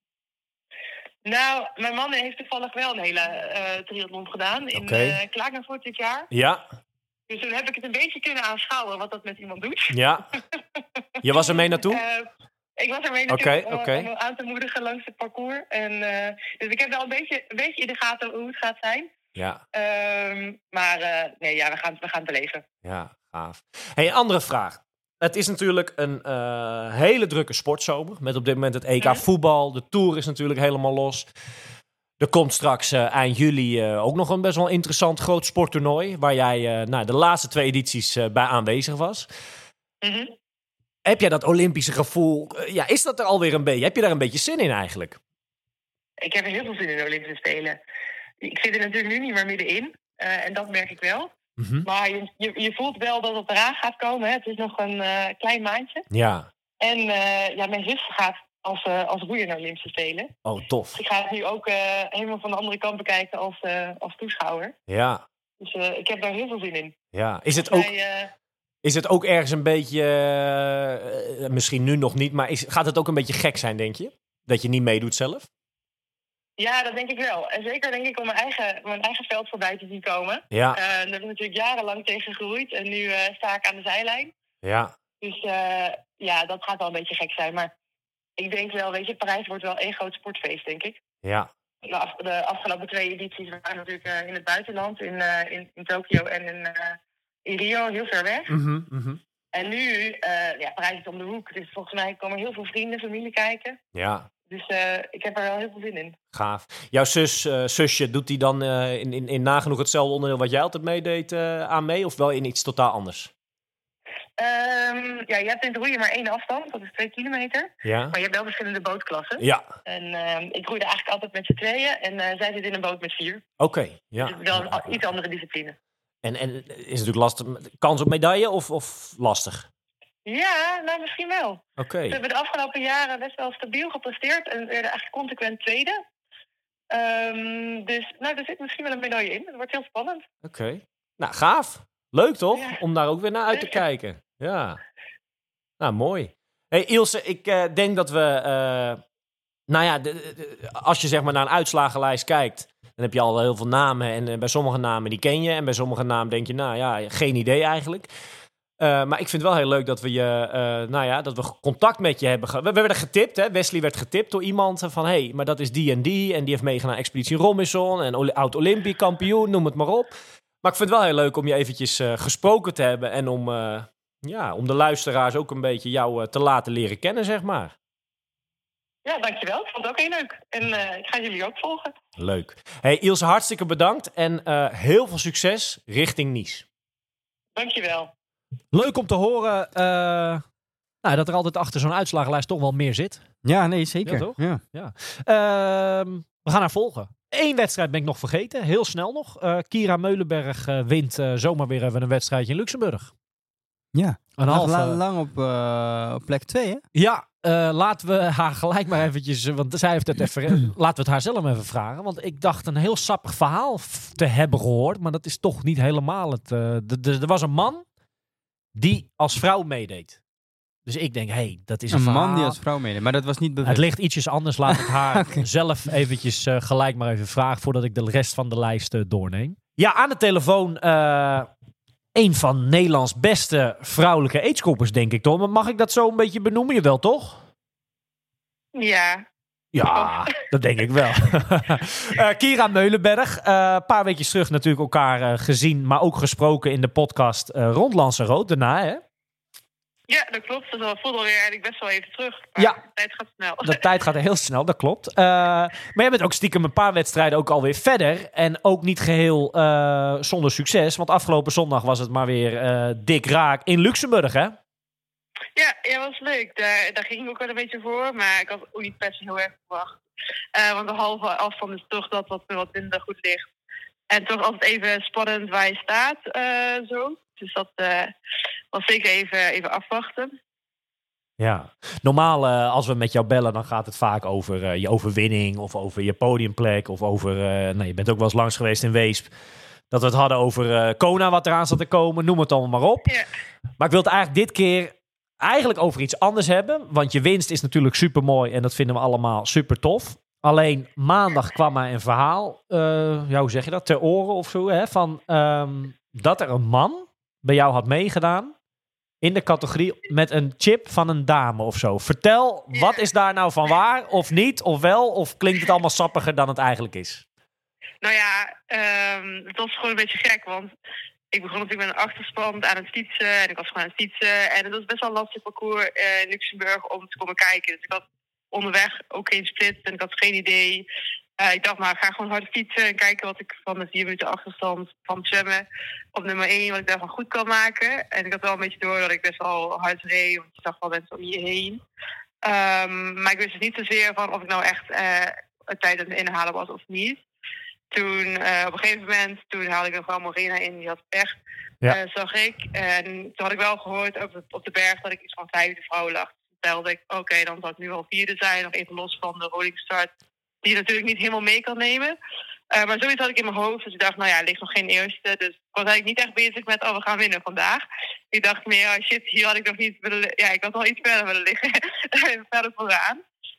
E: Nou, mijn man heeft toevallig wel een hele uh, triathlon gedaan in
A: okay.
E: uh, Klagenvoort dit jaar.
A: Ja.
E: Dus toen heb ik het een beetje kunnen aanschouwen wat dat met iemand doet.
A: Ja. Je was er mee naartoe?
E: Uh, ik was er mee naartoe
A: okay,
E: om,
A: okay.
E: om aan te moedigen langs het parcours. En, uh, dus ik heb wel een beetje, een beetje in de gaten hoe het gaat zijn.
A: Ja.
E: Um, maar uh, nee, ja, we gaan, we gaan het beleven.
A: Ja, gaaf. Hey, een andere vraag. Het is natuurlijk een uh, hele drukke sportzomer. Met op dit moment het E K
E: Mm-hmm.
A: voetbal. De Tour is natuurlijk helemaal los. Er komt straks uh, eind juli uh, ook nog een best wel interessant groot sporttoernooi. Waar jij uh, nou, de laatste twee edities uh, bij aanwezig was.
E: Mm-hmm.
A: Heb jij dat Olympische gevoel... Uh, ja, is dat er alweer een beetje... Heb je daar een beetje zin in eigenlijk?
E: Ik heb er heel veel zin in de Olympische Spelen. Ik zit er natuurlijk nu niet meer middenin. Uh, en dat merk ik wel.
A: Mm-hmm.
E: Maar je, je, je voelt wel dat het eraan gaat komen. Hè. Het is nog een uh, klein maandje.
A: Ja.
E: En uh, ja, mijn zus gaat als, uh, als roeier naar de Olympische Spelen.
A: Oh, tof.
E: Ik ga het nu ook uh, helemaal van de andere kant bekijken als, uh, als toeschouwer.
A: Ja.
E: Dus uh, ik heb daar heel veel zin in.
A: Ja. Is het ook...
E: Wij, uh,
A: Is het ook ergens een beetje, uh, misschien nu nog niet, maar is, gaat het ook een beetje gek zijn, denk je? Dat je niet meedoet zelf?
E: Ja, dat denk ik wel. En zeker denk ik om mijn eigen, mijn eigen veld voorbij te zien komen.
A: Ja.
E: Uh, daar heb ik natuurlijk jarenlang tegen geroeid en nu uh, sta ik aan de zijlijn.
A: Ja.
E: Dus uh, ja, dat gaat wel een beetje gek zijn. Maar ik denk wel, weet je, Parijs wordt wel één groot sportfeest, denk ik.
A: Ja.
E: De, af, de afgelopen twee edities waren natuurlijk uh, in het buitenland, in, uh, in, in Tokio en in... Uh, in Rio, heel ver weg.
A: Mm-hmm, mm-hmm.
E: En nu, uh, ja, Parijs is om de hoek. Dus volgens mij komen heel veel vrienden, familie kijken.
A: Ja.
E: Dus uh, ik heb er wel heel veel zin in.
A: Gaaf. Jouw zus, uh, zusje, doet die dan uh, in, in, in nagenoeg hetzelfde onderdeel wat jij altijd meedeed uh, aan mee? Of wel in iets totaal anders?
E: Um, ja, je hebt in het roeien maar één afstand. Dat is twee kilometer.
A: Ja.
E: Maar je hebt wel verschillende bootklassen.
A: Ja.
E: En uh, ik roeide eigenlijk altijd met z'n tweeën. En uh, zij zit in een boot met vier.
A: Oké, okay, ja.
E: Dus het is wel een a- iets andere discipline.
A: En, en is natuurlijk lastig. Kans op medaille of, of lastig?
E: Ja, nou misschien wel.
A: Oké. Okay.
E: We hebben de afgelopen jaren best wel stabiel gepresteerd. En werden eigenlijk consequent tweede. Um, dus nou, er zit misschien wel een medaille in. Het wordt heel spannend.
A: Oké. Okay. Nou, gaaf. Leuk toch? Ja. Om daar ook weer naar uit te
E: Zeker.
A: kijken. Ja. Nou, mooi. Hey Ilse, ik uh, denk dat we... Uh, nou ja, de, de, als je zeg maar naar een uitslagenlijst kijkt... dan heb je al heel veel namen. En uh, bij sommige namen die ken je. En bij sommige namen denk je, nou ja, geen idee eigenlijk. Uh, maar ik vind het wel heel leuk dat we je, uh, nou ja, dat we contact met je hebben. Ge- we, we werden getipt, hè. Wesley werd getipt door iemand van, hé, hey, maar dat is die en die. En die heeft meegedaan aan Expeditie Robinson. En o- oud-Olympisch kampioen, noem het maar op. Maar ik vind het wel heel leuk om je eventjes uh, gesproken te hebben. En om, uh, ja, om de luisteraars ook een beetje jou uh, te laten leren kennen, zeg maar.
E: Ja, dankjewel. Ik vond het ook heel leuk. En uh, ik ga jullie ook volgen.
A: Leuk. Hey Ilse, hartstikke bedankt. En uh, heel veel succes richting Nice.
E: Dankjewel.
A: Leuk om te horen uh, nou, dat er altijd achter zo'n uitslagenlijst toch wel meer zit.
C: Ja, nee, zeker.
A: Ja, toch?
C: Ja.
A: Ja. Uh, we gaan haar volgen. Eén wedstrijd ben ik nog vergeten. Heel snel nog. Uh, Kira Meulenberg uh, wint uh, zomaar weer even een wedstrijdje in Luxemburg.
C: Ja.
A: Een
C: Nog
A: half,
C: la-
A: uh,
C: lang op, uh, op plek twee, hè?
A: Ja, uh, laten we haar gelijk maar eventjes... Want zij heeft het even... laten we het haar zelf even vragen. Want ik dacht een heel sappig verhaal f- te hebben gehoord. Maar dat is toch niet helemaal het... Uh, d- d- er was een man die als vrouw meedeed. Dus ik denk, hé, hey, dat is een,
C: Een
A: verhaal.
C: man die als vrouw meedeed. Maar dat was niet
A: Het
C: bewust.
A: ligt ietsjes anders. Laat ik haar
C: Oké.
A: zelf eventjes uh, gelijk maar even vragen... voordat ik de rest van de lijst uh, doorneem. Ja, aan de telefoon... Uh, een van Nederlands beste vrouwelijke agegroepers, denk ik toch? Maar mag ik dat zo een beetje benoemen? Je wel, toch?
E: Ja.
A: Ja, dat denk ik wel. uh, Kira Meulenberg. Een uh, paar weekjes terug natuurlijk elkaar uh, gezien... maar ook gesproken in de podcast uh, rond Lanzarote daarna, hè?
E: Ja, dat klopt. Dat voelde alweer eigenlijk best wel even terug. Maar
A: Ja.
E: de tijd gaat snel.
A: De tijd gaat heel snel, dat klopt. Uh, maar jij bent ook stiekem een paar wedstrijden ook alweer verder. En ook niet geheel uh, zonder succes. Want afgelopen zondag was het maar weer uh, dik raak in Luxemburg, hè?
E: Ja, ja, was leuk. Daar, daar ging ik ook wel een beetje voor, maar ik had ook niet per se heel erg verwacht. Uh, want de halve afstand is toch dat wat, wat minder goed ligt. En toch altijd even spannend waar je staat, uh, zo. Dus dat uh, was zeker even, even afwachten.
A: Ja, normaal uh, als we met jou bellen, dan gaat het vaak over uh, je overwinning of over je podiumplek of over, uh, nou, je bent ook wel eens langs geweest in Weesp, dat we het hadden over uh, Kona wat eraan zat te komen, noem het allemaal maar op.
E: Ja.
A: Maar ik wil het eigenlijk dit keer eigenlijk over iets anders hebben, want je winst is natuurlijk super mooi en dat vinden we allemaal super tof. Alleen maandag kwam mij een verhaal, uh, ja, hoe zeg je dat, ter oren of zo, hè, van um, dat er een man bij jou had meegedaan in de categorie met een chip van een dame of zo. Vertel, ja. Wat is daar nou van waar? Of niet? Of wel? Of klinkt het allemaal sappiger dan het eigenlijk is?
E: Nou ja, um, het was gewoon een beetje gek. Want ik begon natuurlijk met een achterstand aan het fietsen. En ik was gewoon aan het fietsen. En het was best wel een lastig parcours uh, in Luxemburg om te komen kijken. Dus ik had onderweg ook geen split en ik had geen idee. Uh, ik dacht, maar ik ga gewoon hard fietsen en kijken wat ik van de vier minuten achterstand van zwemmen op nummer één, wat ik daarvan goed kan maken. En ik had wel een beetje door dat ik best wel hard reed, want ik zag wel mensen om je heen. Um, maar ik wist dus niet zozeer van of ik nou echt uh, een tijd aan het inhalen was of niet. Toen, uh, op een gegeven moment, toen haalde ik nog wel Morena in, die had pech, ja. uh, zag ik. En toen had ik wel gehoord op de, op de berg dat ik iets van vijfde vrouw lag. Toen telde ik, oké, okay, dan zal ik nu al vierde zijn, nog even los van de rolling start, die je natuurlijk niet helemaal mee kan nemen. Uh, maar zoiets had ik in mijn hoofd. Dus ik dacht, nou ja, er ligt nog geen eerste. Dus ik was eigenlijk niet echt bezig met, oh, we gaan winnen vandaag. Ik dacht meer, oh shit, hier had ik nog niet willen... Ja, ik had al iets verder willen liggen. verder vooraan.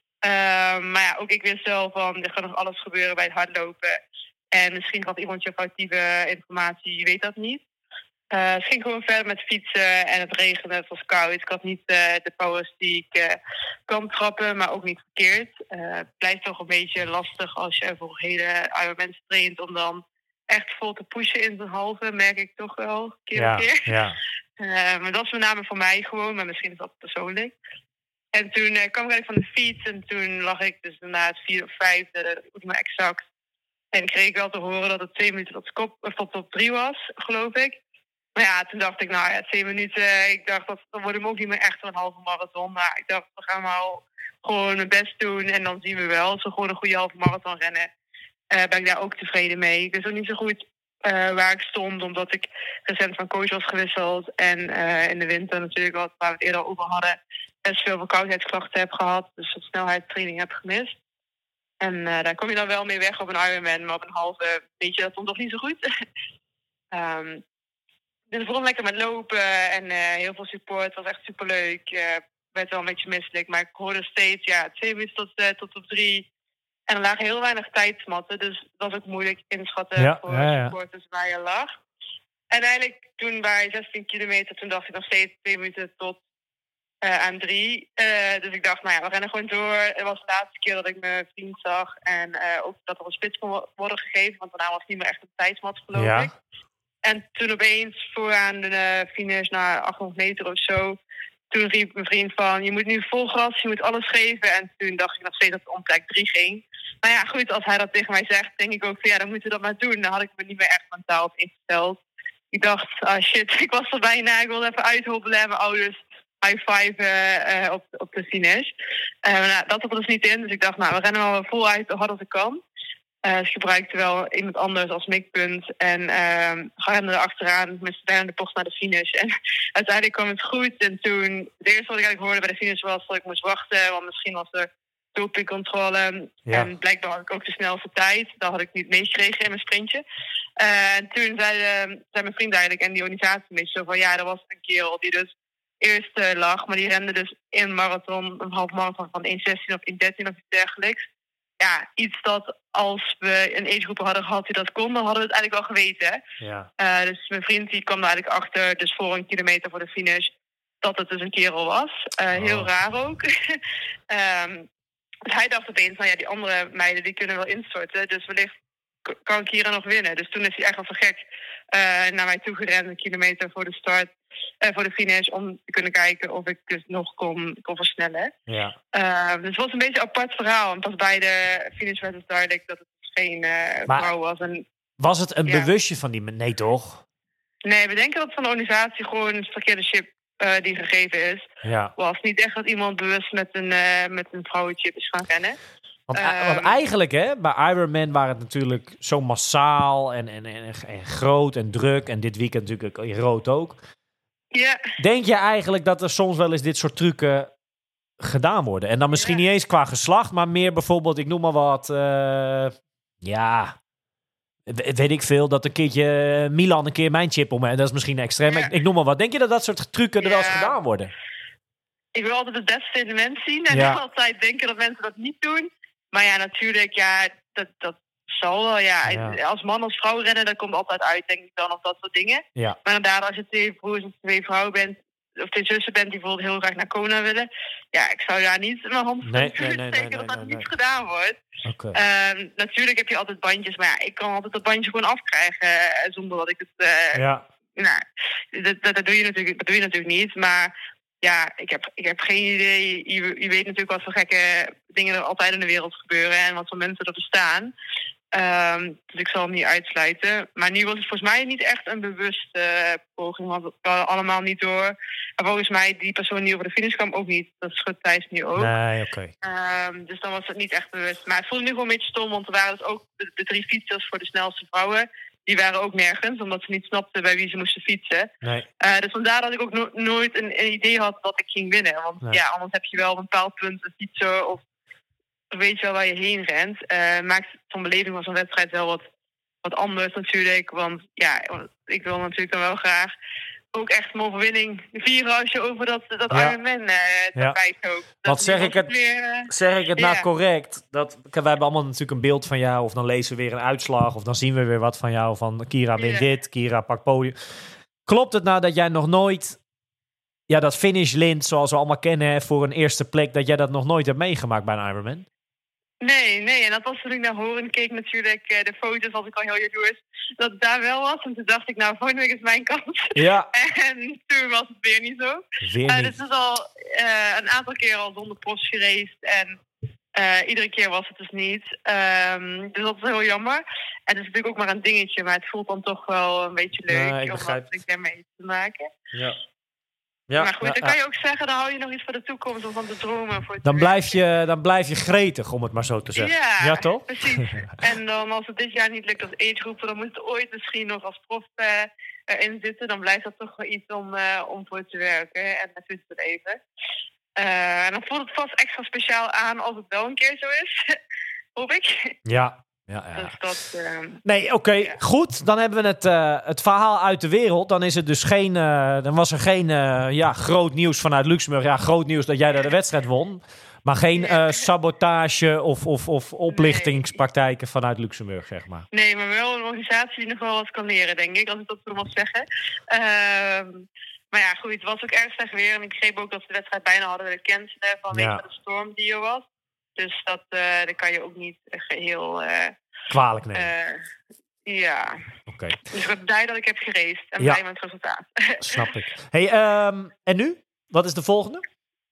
E: Uh, maar ja, ook ik wist wel van, er gaat nog alles gebeuren bij het hardlopen. En misschien had iemand je foutieve informatie, je weet dat niet. Uh, het ging gewoon verder met fietsen en het regende, het was koud. Ik had niet uh, de powers die ik uh, kan trappen, maar ook niet verkeerd. Uh, het blijft toch een beetje lastig als je voor hele Ironmans traint om dan echt vol te pushen in de halve, merk ik toch wel, keer
A: ja,
E: op keer.
A: Ja.
E: Uh, maar dat is met name voor mij gewoon, maar misschien is dat persoonlijk. En toen uh, kwam ik eigenlijk van de fiets en toen lag ik dus na het vierde of vijfde, dat moet maar exact. En kreeg ik wel te horen dat het twee minuten tot top, tot top drie was, geloof ik. Maar ja, toen dacht ik, nou ja, twee minuten. Ik dacht, dat, dan wordt hem ook niet meer echt een halve marathon. Maar ik dacht, we gaan wel gewoon mijn best doen. En dan zien we wel. Als we gewoon een goede halve marathon rennen, uh, ben ik daar ook tevreden mee. Ik wist ook niet zo goed uh, waar ik stond. Omdat ik recent van coach was gewisseld. En uh, in de winter natuurlijk, wat, waar we het eerder over hadden, best veel verkoudheidsklachten heb gehad. Dus wat snelheidstraining heb gemist. En uh, daar kom je dan wel mee weg op een Ironman. Maar op een halve, weet je, dat stond toch niet zo goed. um, Dus ik begon lekker met lopen en uh, heel veel support. Het was echt superleuk. Ik uh, werd wel een beetje misselijk, maar ik hoorde steeds ja, twee minuten tot, uh, tot op drie. En er lagen heel weinig tijdsmatten, dus dat was ook moeilijk inschatten ja, voor ja, ja. supporters waar je lag. En eigenlijk toen bij zestien kilometer, toen dacht ik nog steeds twee minuten tot uh, aan drie. Uh, dus ik dacht, nou ja, we rennen gewoon door. Het was de laatste keer dat ik mijn vriend zag en uh, ook dat er een spits kon worden gegeven, want daarna was het niet meer echt een tijdsmat, geloof ja. ik. En toen opeens vooraan de finish na achthonderd meter of zo, toen riep mijn vriend van, je moet nu vol gas, je moet alles geven. En toen dacht ik nog steeds dat het om plek drie ging. Maar ja, goed, als hij dat tegen mij zegt, denk ik ook van ja, dan moeten we dat maar doen. Dan had ik me niet meer echt mentaal op ingesteld. Ik dacht, ah shit, ik was er bijna, ik wilde even uithobbelen en mijn ouders high-five uh, uh, op, op de finish. Uh, maar nou, dat zat er dus niet in, dus ik dacht, nou, we rennen wel voluit zo hard als ik kan. Uh, dus gebruikte wel iemand anders als mikpunt. En uh, rende er achteraan met z'n de post naar de finish. En uiteindelijk kwam het goed. En toen, het eerste wat ik eigenlijk hoorde bij de finish was dat ik moest wachten. Want misschien was er dopingcontrole. Ja. En blijkbaar had ik ook de snelste tijd. Dat had ik niet meegekregen in mijn sprintje. Uh, en toen zei, uh, zei mijn vriend eigenlijk en die organisatie een beetje zo van ja, er was een kerel die dus eerst uh, lag. Maar die rende dus in een marathon, een half marathon van één zestien of één dertien of iets dergelijks. Ja, iets dat als we een agegroepen hadden gehad die dat kon, dan hadden we het eigenlijk wel geweten. Ja. Uh, dus mijn vriend die kwam er eigenlijk achter, dus voor een kilometer voor de finish, dat het dus een kerel was. Uh, oh. Heel raar ook. um, dus hij dacht opeens, nou ja, die andere meiden die kunnen wel instorten, dus wellicht kan ik hier nog winnen. Dus toen is hij echt als een gek uh, naar mij toe gerend, een kilometer voor de start. Uh, voor de finish, om te kunnen kijken of ik dus nog kon, kon versnellen. Ja. Uh, dus het was een beetje een apart verhaal. En pas bij de finish werd het duidelijk dat het geen uh, vrouw was. En,
A: was het een
E: ja.
A: bewustje van die... Nee, toch?
E: Nee, we denken dat het van de organisatie gewoon een verkeerde chip uh, die gegeven is.
A: Ja.
E: Was niet echt dat iemand bewust met een, uh, met een vrouwenchip is gaan rennen.
A: Want,
E: Um,
A: want eigenlijk, hè, bij Ironman waren het natuurlijk zo massaal en, en, en, en groot en druk. En dit weekend natuurlijk in rood ook.
E: Ja.
A: Denk je eigenlijk dat er soms wel eens dit soort trucken gedaan worden? En dan misschien
E: ja.
A: niet eens qua geslacht, maar meer bijvoorbeeld, ik noem maar wat, uh, ja, weet ik veel, dat een keertje Milan een keer mijn chip om. En dat is misschien extreem, ja. ik, ik noem maar wat. Denk je dat dat soort trucken er ja. wel eens gedaan worden?
E: Ik wil altijd het beste in de mens zien en
A: ja.
E: altijd denken dat mensen dat niet doen. Maar ja, natuurlijk, ja, dat, dat zal wel, ja. ja. Als man, als vrouw rennen, dat komt altijd uit, denk ik dan, of dat soort dingen.
A: Ja.
E: Maar inderdaad, als je twee broers of twee vrouwen bent, of twee zussen bent die bijvoorbeeld heel graag naar Kona willen, ja, ik zou daar niet mijn hand
A: nee,
E: voor
A: nee, nee,
E: steken
A: nee,
E: dat
A: nee,
E: dat
A: nee,
E: niet
A: nee.
E: gedaan wordt.
A: Okay.
E: Um, natuurlijk heb je altijd bandjes, maar ja, ik kan altijd dat bandje gewoon afkrijgen uh, zonder dat ik het... Uh,
A: ja.
E: Nou, dat, dat, dat, doe je natuurlijk, dat doe je natuurlijk niet, maar... Ja, ik heb, ik heb geen idee. Je, je weet natuurlijk wat voor gekke dingen er altijd in de wereld gebeuren en wat voor mensen er bestaan. Um, dus ik zal hem niet uitsluiten. Maar nu was het volgens mij niet echt een bewuste uh, poging. Want het kwam allemaal niet door. En volgens mij die persoon die over de finish kwam ook niet. Dat schudt Thijs nu ook.
A: Nee, oké.
E: Okay. Um, dus dan was het niet echt bewust. Maar het voelde nu gewoon een beetje stom. Want er waren dus ook de, de drie fietsers voor de snelste vrouwen. Die waren ook nergens, omdat ze niet snapten bij wie ze moesten fietsen.
A: Nee.
E: Uh, dus vandaar dat ik ook no- nooit een, een idee had dat ik ging winnen. Want nee. ja, anders heb je wel op een bepaald punt een fietser of weet je wel waar je heen rent. Uh, maakt zo'n beleving van zo'n wedstrijd wel wat, wat anders natuurlijk. Want ja, ik wil natuurlijk dan wel graag ook echt mijn overwinning vieren als je over dat, dat
A: ja.
E: Ironman uh, tapijt
A: ja.
E: ook.
A: Want zeg ik, het,
E: weer, uh,
A: zeg ik het nou
E: ja.
A: correct? Dat, we hebben allemaal natuurlijk een beeld van jou. Of dan lezen we weer een uitslag. Of dan zien we weer wat van jou. Van Kira wint
E: ja.
A: dit. Kira pakt podium. Klopt het nou dat jij nog nooit... Ja, dat finishlint zoals we allemaal kennen voor een eerste plek... dat jij dat nog nooit hebt meegemaakt bij een Ironman?
E: Nee, nee. En dat was toen ik naar Horen keek natuurlijk. Uh, de foto's was ik al heel jaloers. Dat het daar wel was. En toen dacht ik, nou, volgende week is mijn kans.
A: Ja.
E: En toen was het weer niet zo.
A: Weer
E: uh,
A: niet.
E: Dus het is al uh, een aantal keer al zonder profs gereisd. En uh, iedere keer was het dus niet. Um, dus dat is heel jammer. En het is natuurlijk ook maar een dingetje. Maar het voelt dan toch wel een beetje leuk.
A: Ja, ik
E: om dat een keer mee te maken.
A: Ja. Ja,
E: maar goed,
A: ja,
E: dan kan
A: ja.
E: je ook zeggen, dan hou je nog iets voor de toekomst om van te dromen. Voor
A: dan, blijf je, dan blijf je gretig, om het maar zo te zeggen.
E: Ja,
A: ja toch?
E: Precies. En dan als het dit jaar niet lukt als age-groepen, dan moet het ooit misschien nog als prof uh, erin zitten. Dan blijft dat toch wel iets om, uh, om voor te werken. En dat doet het even. Uh, en dan voelt het vast extra speciaal aan als het wel een keer zo is. Hoop ik.
A: Ja. Ja, ja.
E: Dus dat, uh,
A: nee, oké, okay, ja. Goed. Dan hebben we het, uh, het verhaal uit de wereld. Dan is het dus geen, uh, dan was er geen uh, ja, groot nieuws vanuit Luxemburg. Ja, groot nieuws dat jij daar de wedstrijd won. Maar geen uh, sabotage of, of, of oplichtingspraktijken vanuit Luxemburg, zeg maar.
E: Nee, maar wel een organisatie die nog wel wat kan leren, denk ik. Als ik dat zo mag zeggen. Uh, maar ja, goed. Het was ook erg slecht weer. En ik begreep ook dat ze de wedstrijd bijna hadden willen cancelen vanwege ja. de storm die er was. Dus dat, uh, dat kan je ook niet geheel... Uh,
A: kwalijk nemen.
E: Uh, ja.
A: Oké. Okay.
E: Dus ik ben blij dat ik heb gereisd. En
A: ja.
E: blij met het resultaat.
A: Snap ik. Hey, um, en nu? Wat is de volgende?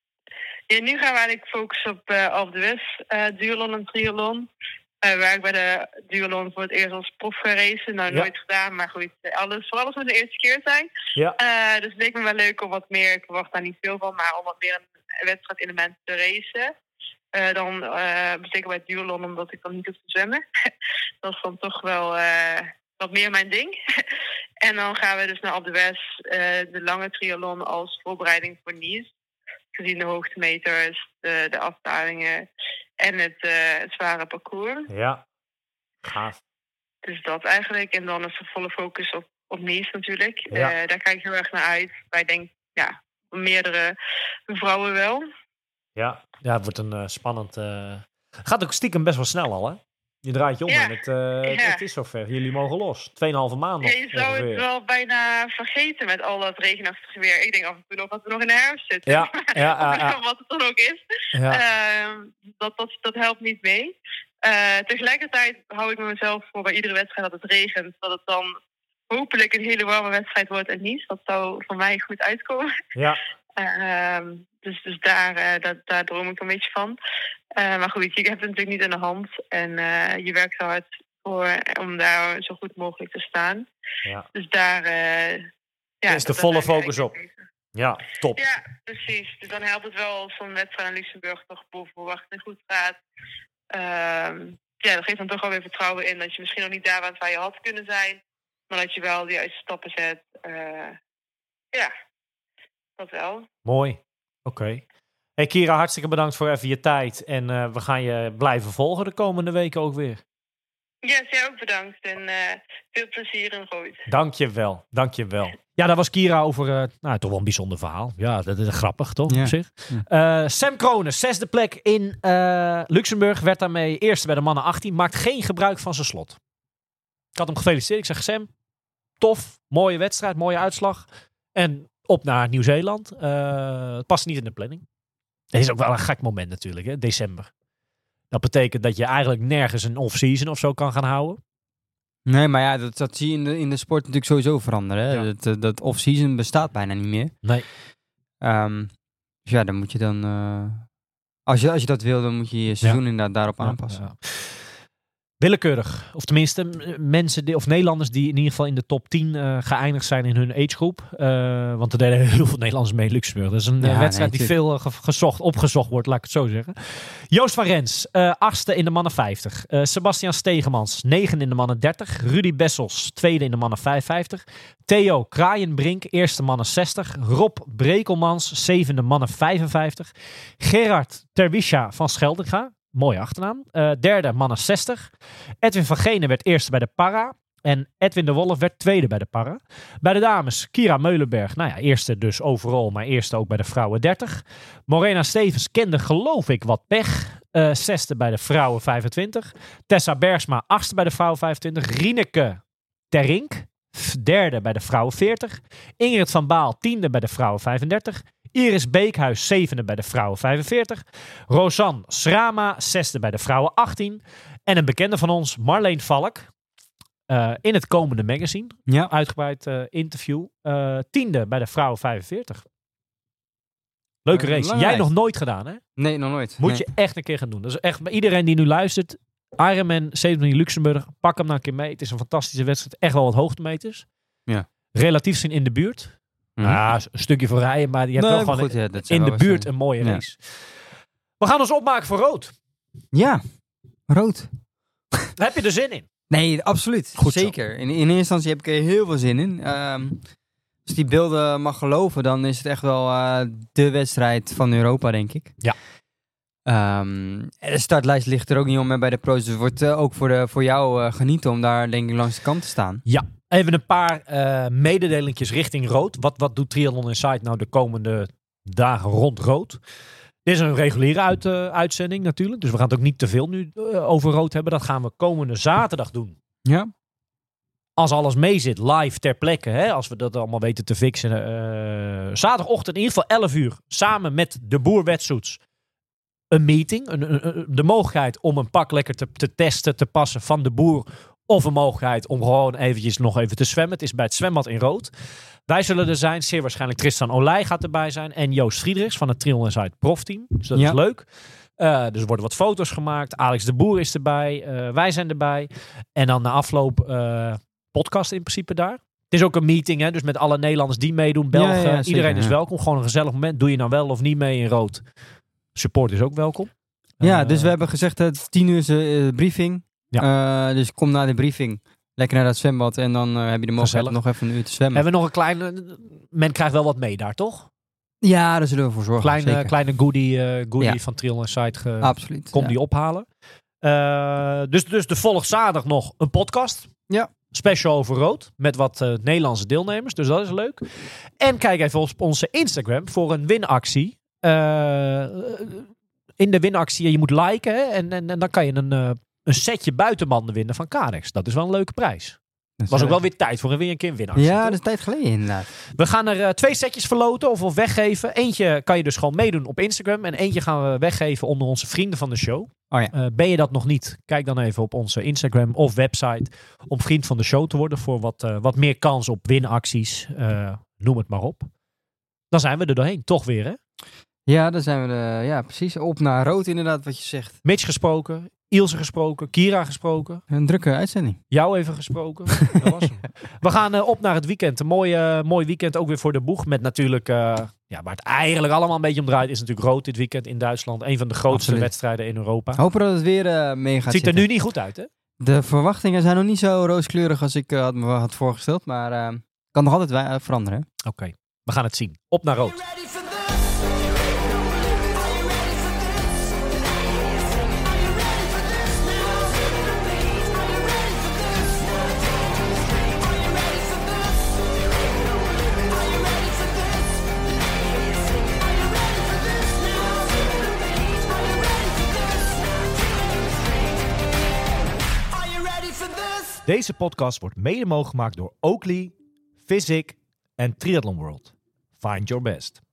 E: Ja, nu gaan we eigenlijk focussen op uh, Alpe d'Huez, uh, duathlon en triathlon. Uh, waar ik bij de duathlon voor het eerst als prof ga racen. Nou, nooit ja. gedaan, maar goed. Alles, voor alles moet de eerste keer zijn.
A: Ja.
E: Uh, dus het leek me wel leuk om wat meer, ik verwacht daar niet veel van, maar om wat meer een wedstrijdelement te racen. Uh, dan uh, zeker bij het duathlon, omdat ik dan niet hoef te zwemmen. Dat is dan toch wel uh, wat meer mijn ding. En dan gaan we dus naar Alpe d'Huez, uh, de lange triathlon als voorbereiding voor Nice. Gezien de hoogtemeters, de, de afdalingen en het, uh, het zware parcours.
A: Ja, gaaf.
E: Dus dat eigenlijk. En dan is de volle focus op, op Nice natuurlijk.
A: Ja.
E: Uh, daar kijk ik heel erg naar uit. Wij denken, ja, meerdere vrouwen wel.
A: Ja, ja, het wordt een uh, spannend... Uh... Gaat ook stiekem best wel snel al, hè? Je draait je om
E: ja.
A: en het, uh,
E: ja.
A: het, het is zover. Jullie mogen los. Tweeënhalve maand nog.
E: Ja, je zou
A: ongeveer.
E: het wel bijna vergeten met al dat regenachtige weer. Ik denk af en toe nog dat we nog in de herfst zitten.
A: Ja, ja, ja, ja.
E: Wat het dan ook is.
A: Ja.
E: Uh, dat, dat, dat helpt niet mee. Uh, tegelijkertijd hou ik me mezelf voor bij iedere wedstrijd dat het regent. Dat het dan hopelijk een hele warme wedstrijd wordt en niet. Dat zou voor mij goed uitkomen.
A: Ja.
E: Uh, dus dus daar, uh, daar, daar droom ik een beetje van. Uh, maar goed, je hebt het natuurlijk niet in de hand. En uh, je werkt er hard voor om daar zo goed mogelijk te staan.
A: Ja.
E: Dus daar... Uh, ja,
A: is de volle focus op. Ja. Ja, top.
E: Ja, precies. Dus dan helpt het wel als zo'n wedstrijd in Luxemburg toch boven verwachting goed gaat. Um, ja, dat geeft dan toch wel weer vertrouwen in dat je misschien nog niet daar bent waar je had kunnen zijn. Maar dat je wel de juiste stappen zet. Uh, ja, dat wel.
A: Mooi. Oké. Okay. Hey Kira, hartstikke bedankt voor even je tijd. En uh, we gaan je blijven volgen de komende weken ook weer.
E: Ja, jij ook bedankt. En uh, veel plezier in Gooit.
A: Dank je wel. Dank je wel. Ja, dat was Kira over, uh, nou, toch wel een bijzonder verhaal. Ja, dat is grappig, toch?
C: Ja.
A: Op zich. Ja. Uh, Sam Kronen, zesde plek in uh, Luxemburg. Werd daarmee eerste bij de mannen achttien. Maakt geen gebruik van zijn slot. Ik had hem gefeliciteerd. Ik zeg, Sam, tof. Mooie wedstrijd, mooie uitslag. En op naar Nieuw-Zeeland. Uh, het past niet in de planning. Het is ook wel een gek moment natuurlijk, hè? December. Dat betekent dat je eigenlijk nergens een off-season of zo kan gaan houden.
C: Nee, maar ja, dat, dat zie je in de, in de sport natuurlijk sowieso veranderen. Hè? Ja. Dat, dat off-season bestaat bijna niet meer.
A: Nee.
C: Um, dus ja, dan moet je dan... Uh, als, je, als je dat wil, dan moet je je seizoen ja. inderdaad daarop ja, aanpassen. Ja.
A: Willekeurig. Of tenminste, mensen die, of Nederlanders die in ieder geval in de top tien uh, geëindigd zijn in hun agegroep. Uh, want er deden heel veel Nederlanders mee in Luxemburg. Dat is een ja, uh, wedstrijd nee, die veel uh, gezocht, opgezocht wordt, laat ik het zo zeggen. Joost van Rens, uh, achtste in de mannen vijftig. Uh, Sebastian Stegemans, negende in de mannen dertig. Rudy Bessels, tweede in de mannen vijfenvijftig. Theo Kraaienbrink, eerste mannen zestig. Rob Brekelmans, zevende mannen vijfenvijftig. Gerard Terwisha van Scheldinga. Mooie achternaam. Uh, derde, mannen zestig. Edwin van Genen werd eerste bij de para. En Edwin de Wolf werd tweede bij de para. Bij de dames, Kira Meulenberg. Nou ja, eerste dus overal, maar eerste ook bij de vrouwen dertig. Morena Stevens kende geloof ik wat pech. Uh, zesde bij de vrouwen vijfentwintig. Tessa Bergsma, achtste bij de vrouwen vijfentwintig. Rieneke Terink, derde bij de vrouwen veertig. Ingrid van Baal, tiende bij de vrouwen vijfendertig. Iris Beekhuis, zevende bij de vrouwen vijfenveertig. Rosanne Schrama, zesde bij de vrouwen achttien. En een bekende van ons, Marleen Valk. Uh, in het komende magazine.
C: Ja.
A: Uitgebreid uh, interview. Uh, tiende bij de vrouwen vijfenveertig. Leuke uh, race. Jij lijst. Nog nooit gedaan, hè?
C: Nee, nog nooit.
A: Moet
C: nee.
A: je echt een keer gaan doen. Dat is echt bij iedereen die nu luistert. Ironman zevenentwintig Luxemburg. Pak hem nou een keer mee. Het is een fantastische wedstrijd. Echt wel wat hoogtemeters.
C: Ja. Relatief
A: zijn in de buurt.
C: Mm-hmm.
A: Ja, een stukje voor rijden, maar je hebt nee, wel gewoon goed, ja, in de buurt een mooie ja. race. We gaan ons opmaken voor rood.
C: Ja, rood.
A: Heb je er zin in?
C: Nee, absoluut. Goed Zeker. In, in eerste instantie heb ik er heel veel zin in. Um, als die beelden mag geloven, dan is het echt wel uh, de wedstrijd van Europa, denk ik.
A: Ja.
C: Um, de startlijst ligt er ook niet om bij de pro's. Dus het wordt uh, ook voor, de, voor jou uh, genieten om daar denk ik langs de kant te staan.
A: Ja. Even een paar uh, mededelingjes richting rood. Wat, wat doet Triathlon Inside nou de komende dagen rond rood? Dit is een reguliere uit, uh, uitzending natuurlijk. Dus we gaan het ook niet te veel nu uh, over rood hebben. Dat gaan we komende zaterdag doen.
C: Ja.
A: Als alles mee zit, live ter plekke. Hè, als we dat allemaal weten te fixen. Uh, zaterdagochtend in ieder geval elf uur. Samen met de Boer Wetsuits. Een meeting. Een, een, een, de mogelijkheid om een pak lekker te, te testen, te passen van de Boer. Of een mogelijkheid om gewoon eventjes nog even te zwemmen. Het is bij het zwembad in rood. Wij zullen er zijn. Zeer waarschijnlijk Tristan Olij gaat erbij zijn. En Joost Friedrichs van het Triathlon Inside profteam. Dus dat ja. is leuk. Uh, dus er worden wat foto's gemaakt. Alex de Boer is erbij. Uh, wij zijn erbij. En dan na afloop uh, podcast in principe daar. Het is ook een meeting. Hè? Dus met alle Nederlanders die meedoen. Belgen. Ja, ja, zeker, iedereen is ja. welkom. Gewoon een gezellig moment. Doe je nou wel of niet mee in rood. Support is ook welkom.
C: Ja, uh, dus we hebben gezegd uh, tien uur uh, briefing. Ja. Uh, dus kom na de briefing lekker naar dat zwembad en dan uh, heb je de mogelijkheid nog even een uur te zwemmen.
A: Hebben we nog een kleine... Men krijgt wel wat mee daar, toch?
C: Ja, daar zullen we voor zorgen.
A: Kleine,
C: zeker.
A: kleine goodie, uh, goodie
C: ja.
A: van Triathlon Inside. Ge...
C: Absoluut.
A: Kom
C: ja.
A: die ophalen. Uh, dus, dus de volgt zaterdag nog een podcast.
C: Ja.
A: Special over rood. Met wat uh, Nederlandse deelnemers. Dus dat is leuk. En kijk even op onze Instagram voor een winactie. Uh, in de winactie, je moet liken. Hè? En, en, en dan kan je een... Uh, een setje buitenbanden winnen van Carex. Dat is wel een leuke prijs. Het was ook wel weer tijd voor een weer een keer een winactie.
C: Ja,
A: toch?
C: dat is tijd geleden inderdaad.
A: We gaan er uh, twee setjes verloten of, of weggeven. Eentje kan je dus gewoon meedoen op Instagram. En eentje gaan we weggeven onder onze vrienden van de show.
C: Oh ja.
A: uh, ben je dat nog niet? Kijk dan even op onze Instagram of website. Om vriend van de show te worden. Voor wat, uh, wat meer kans op winacties. Uh, noem het maar op. Dan zijn we er doorheen. Toch weer, hè?
C: Ja, dan zijn we er. Ja, precies. Op naar rood inderdaad, wat je zegt.
A: Mitch gesproken. Ilse gesproken, Kira gesproken.
C: Een drukke uitzending.
A: Jou even gesproken. Dat was hem. We gaan uh, op naar het weekend. Een mooi, uh, mooi weekend ook weer voor de boeg. Met natuurlijk, uh, ja, waar het eigenlijk allemaal een beetje om draait, is natuurlijk rood dit weekend in Duitsland. Een van de grootste Absoluut. wedstrijden in Europa.
C: Hopen dat het weer uh, mee gaat
A: Ziet
C: zitten.
A: er nu niet goed uit, hè?
C: De verwachtingen zijn nog niet zo rooskleurig als ik uh, had, me had voorgesteld. Maar uh, kan nog altijd uh, veranderen.
A: Oké, okay. We gaan het zien. Op naar rood. Deze podcast wordt mede mogelijk gemaakt door Oakley, Physic en Triathlon World. Find your best.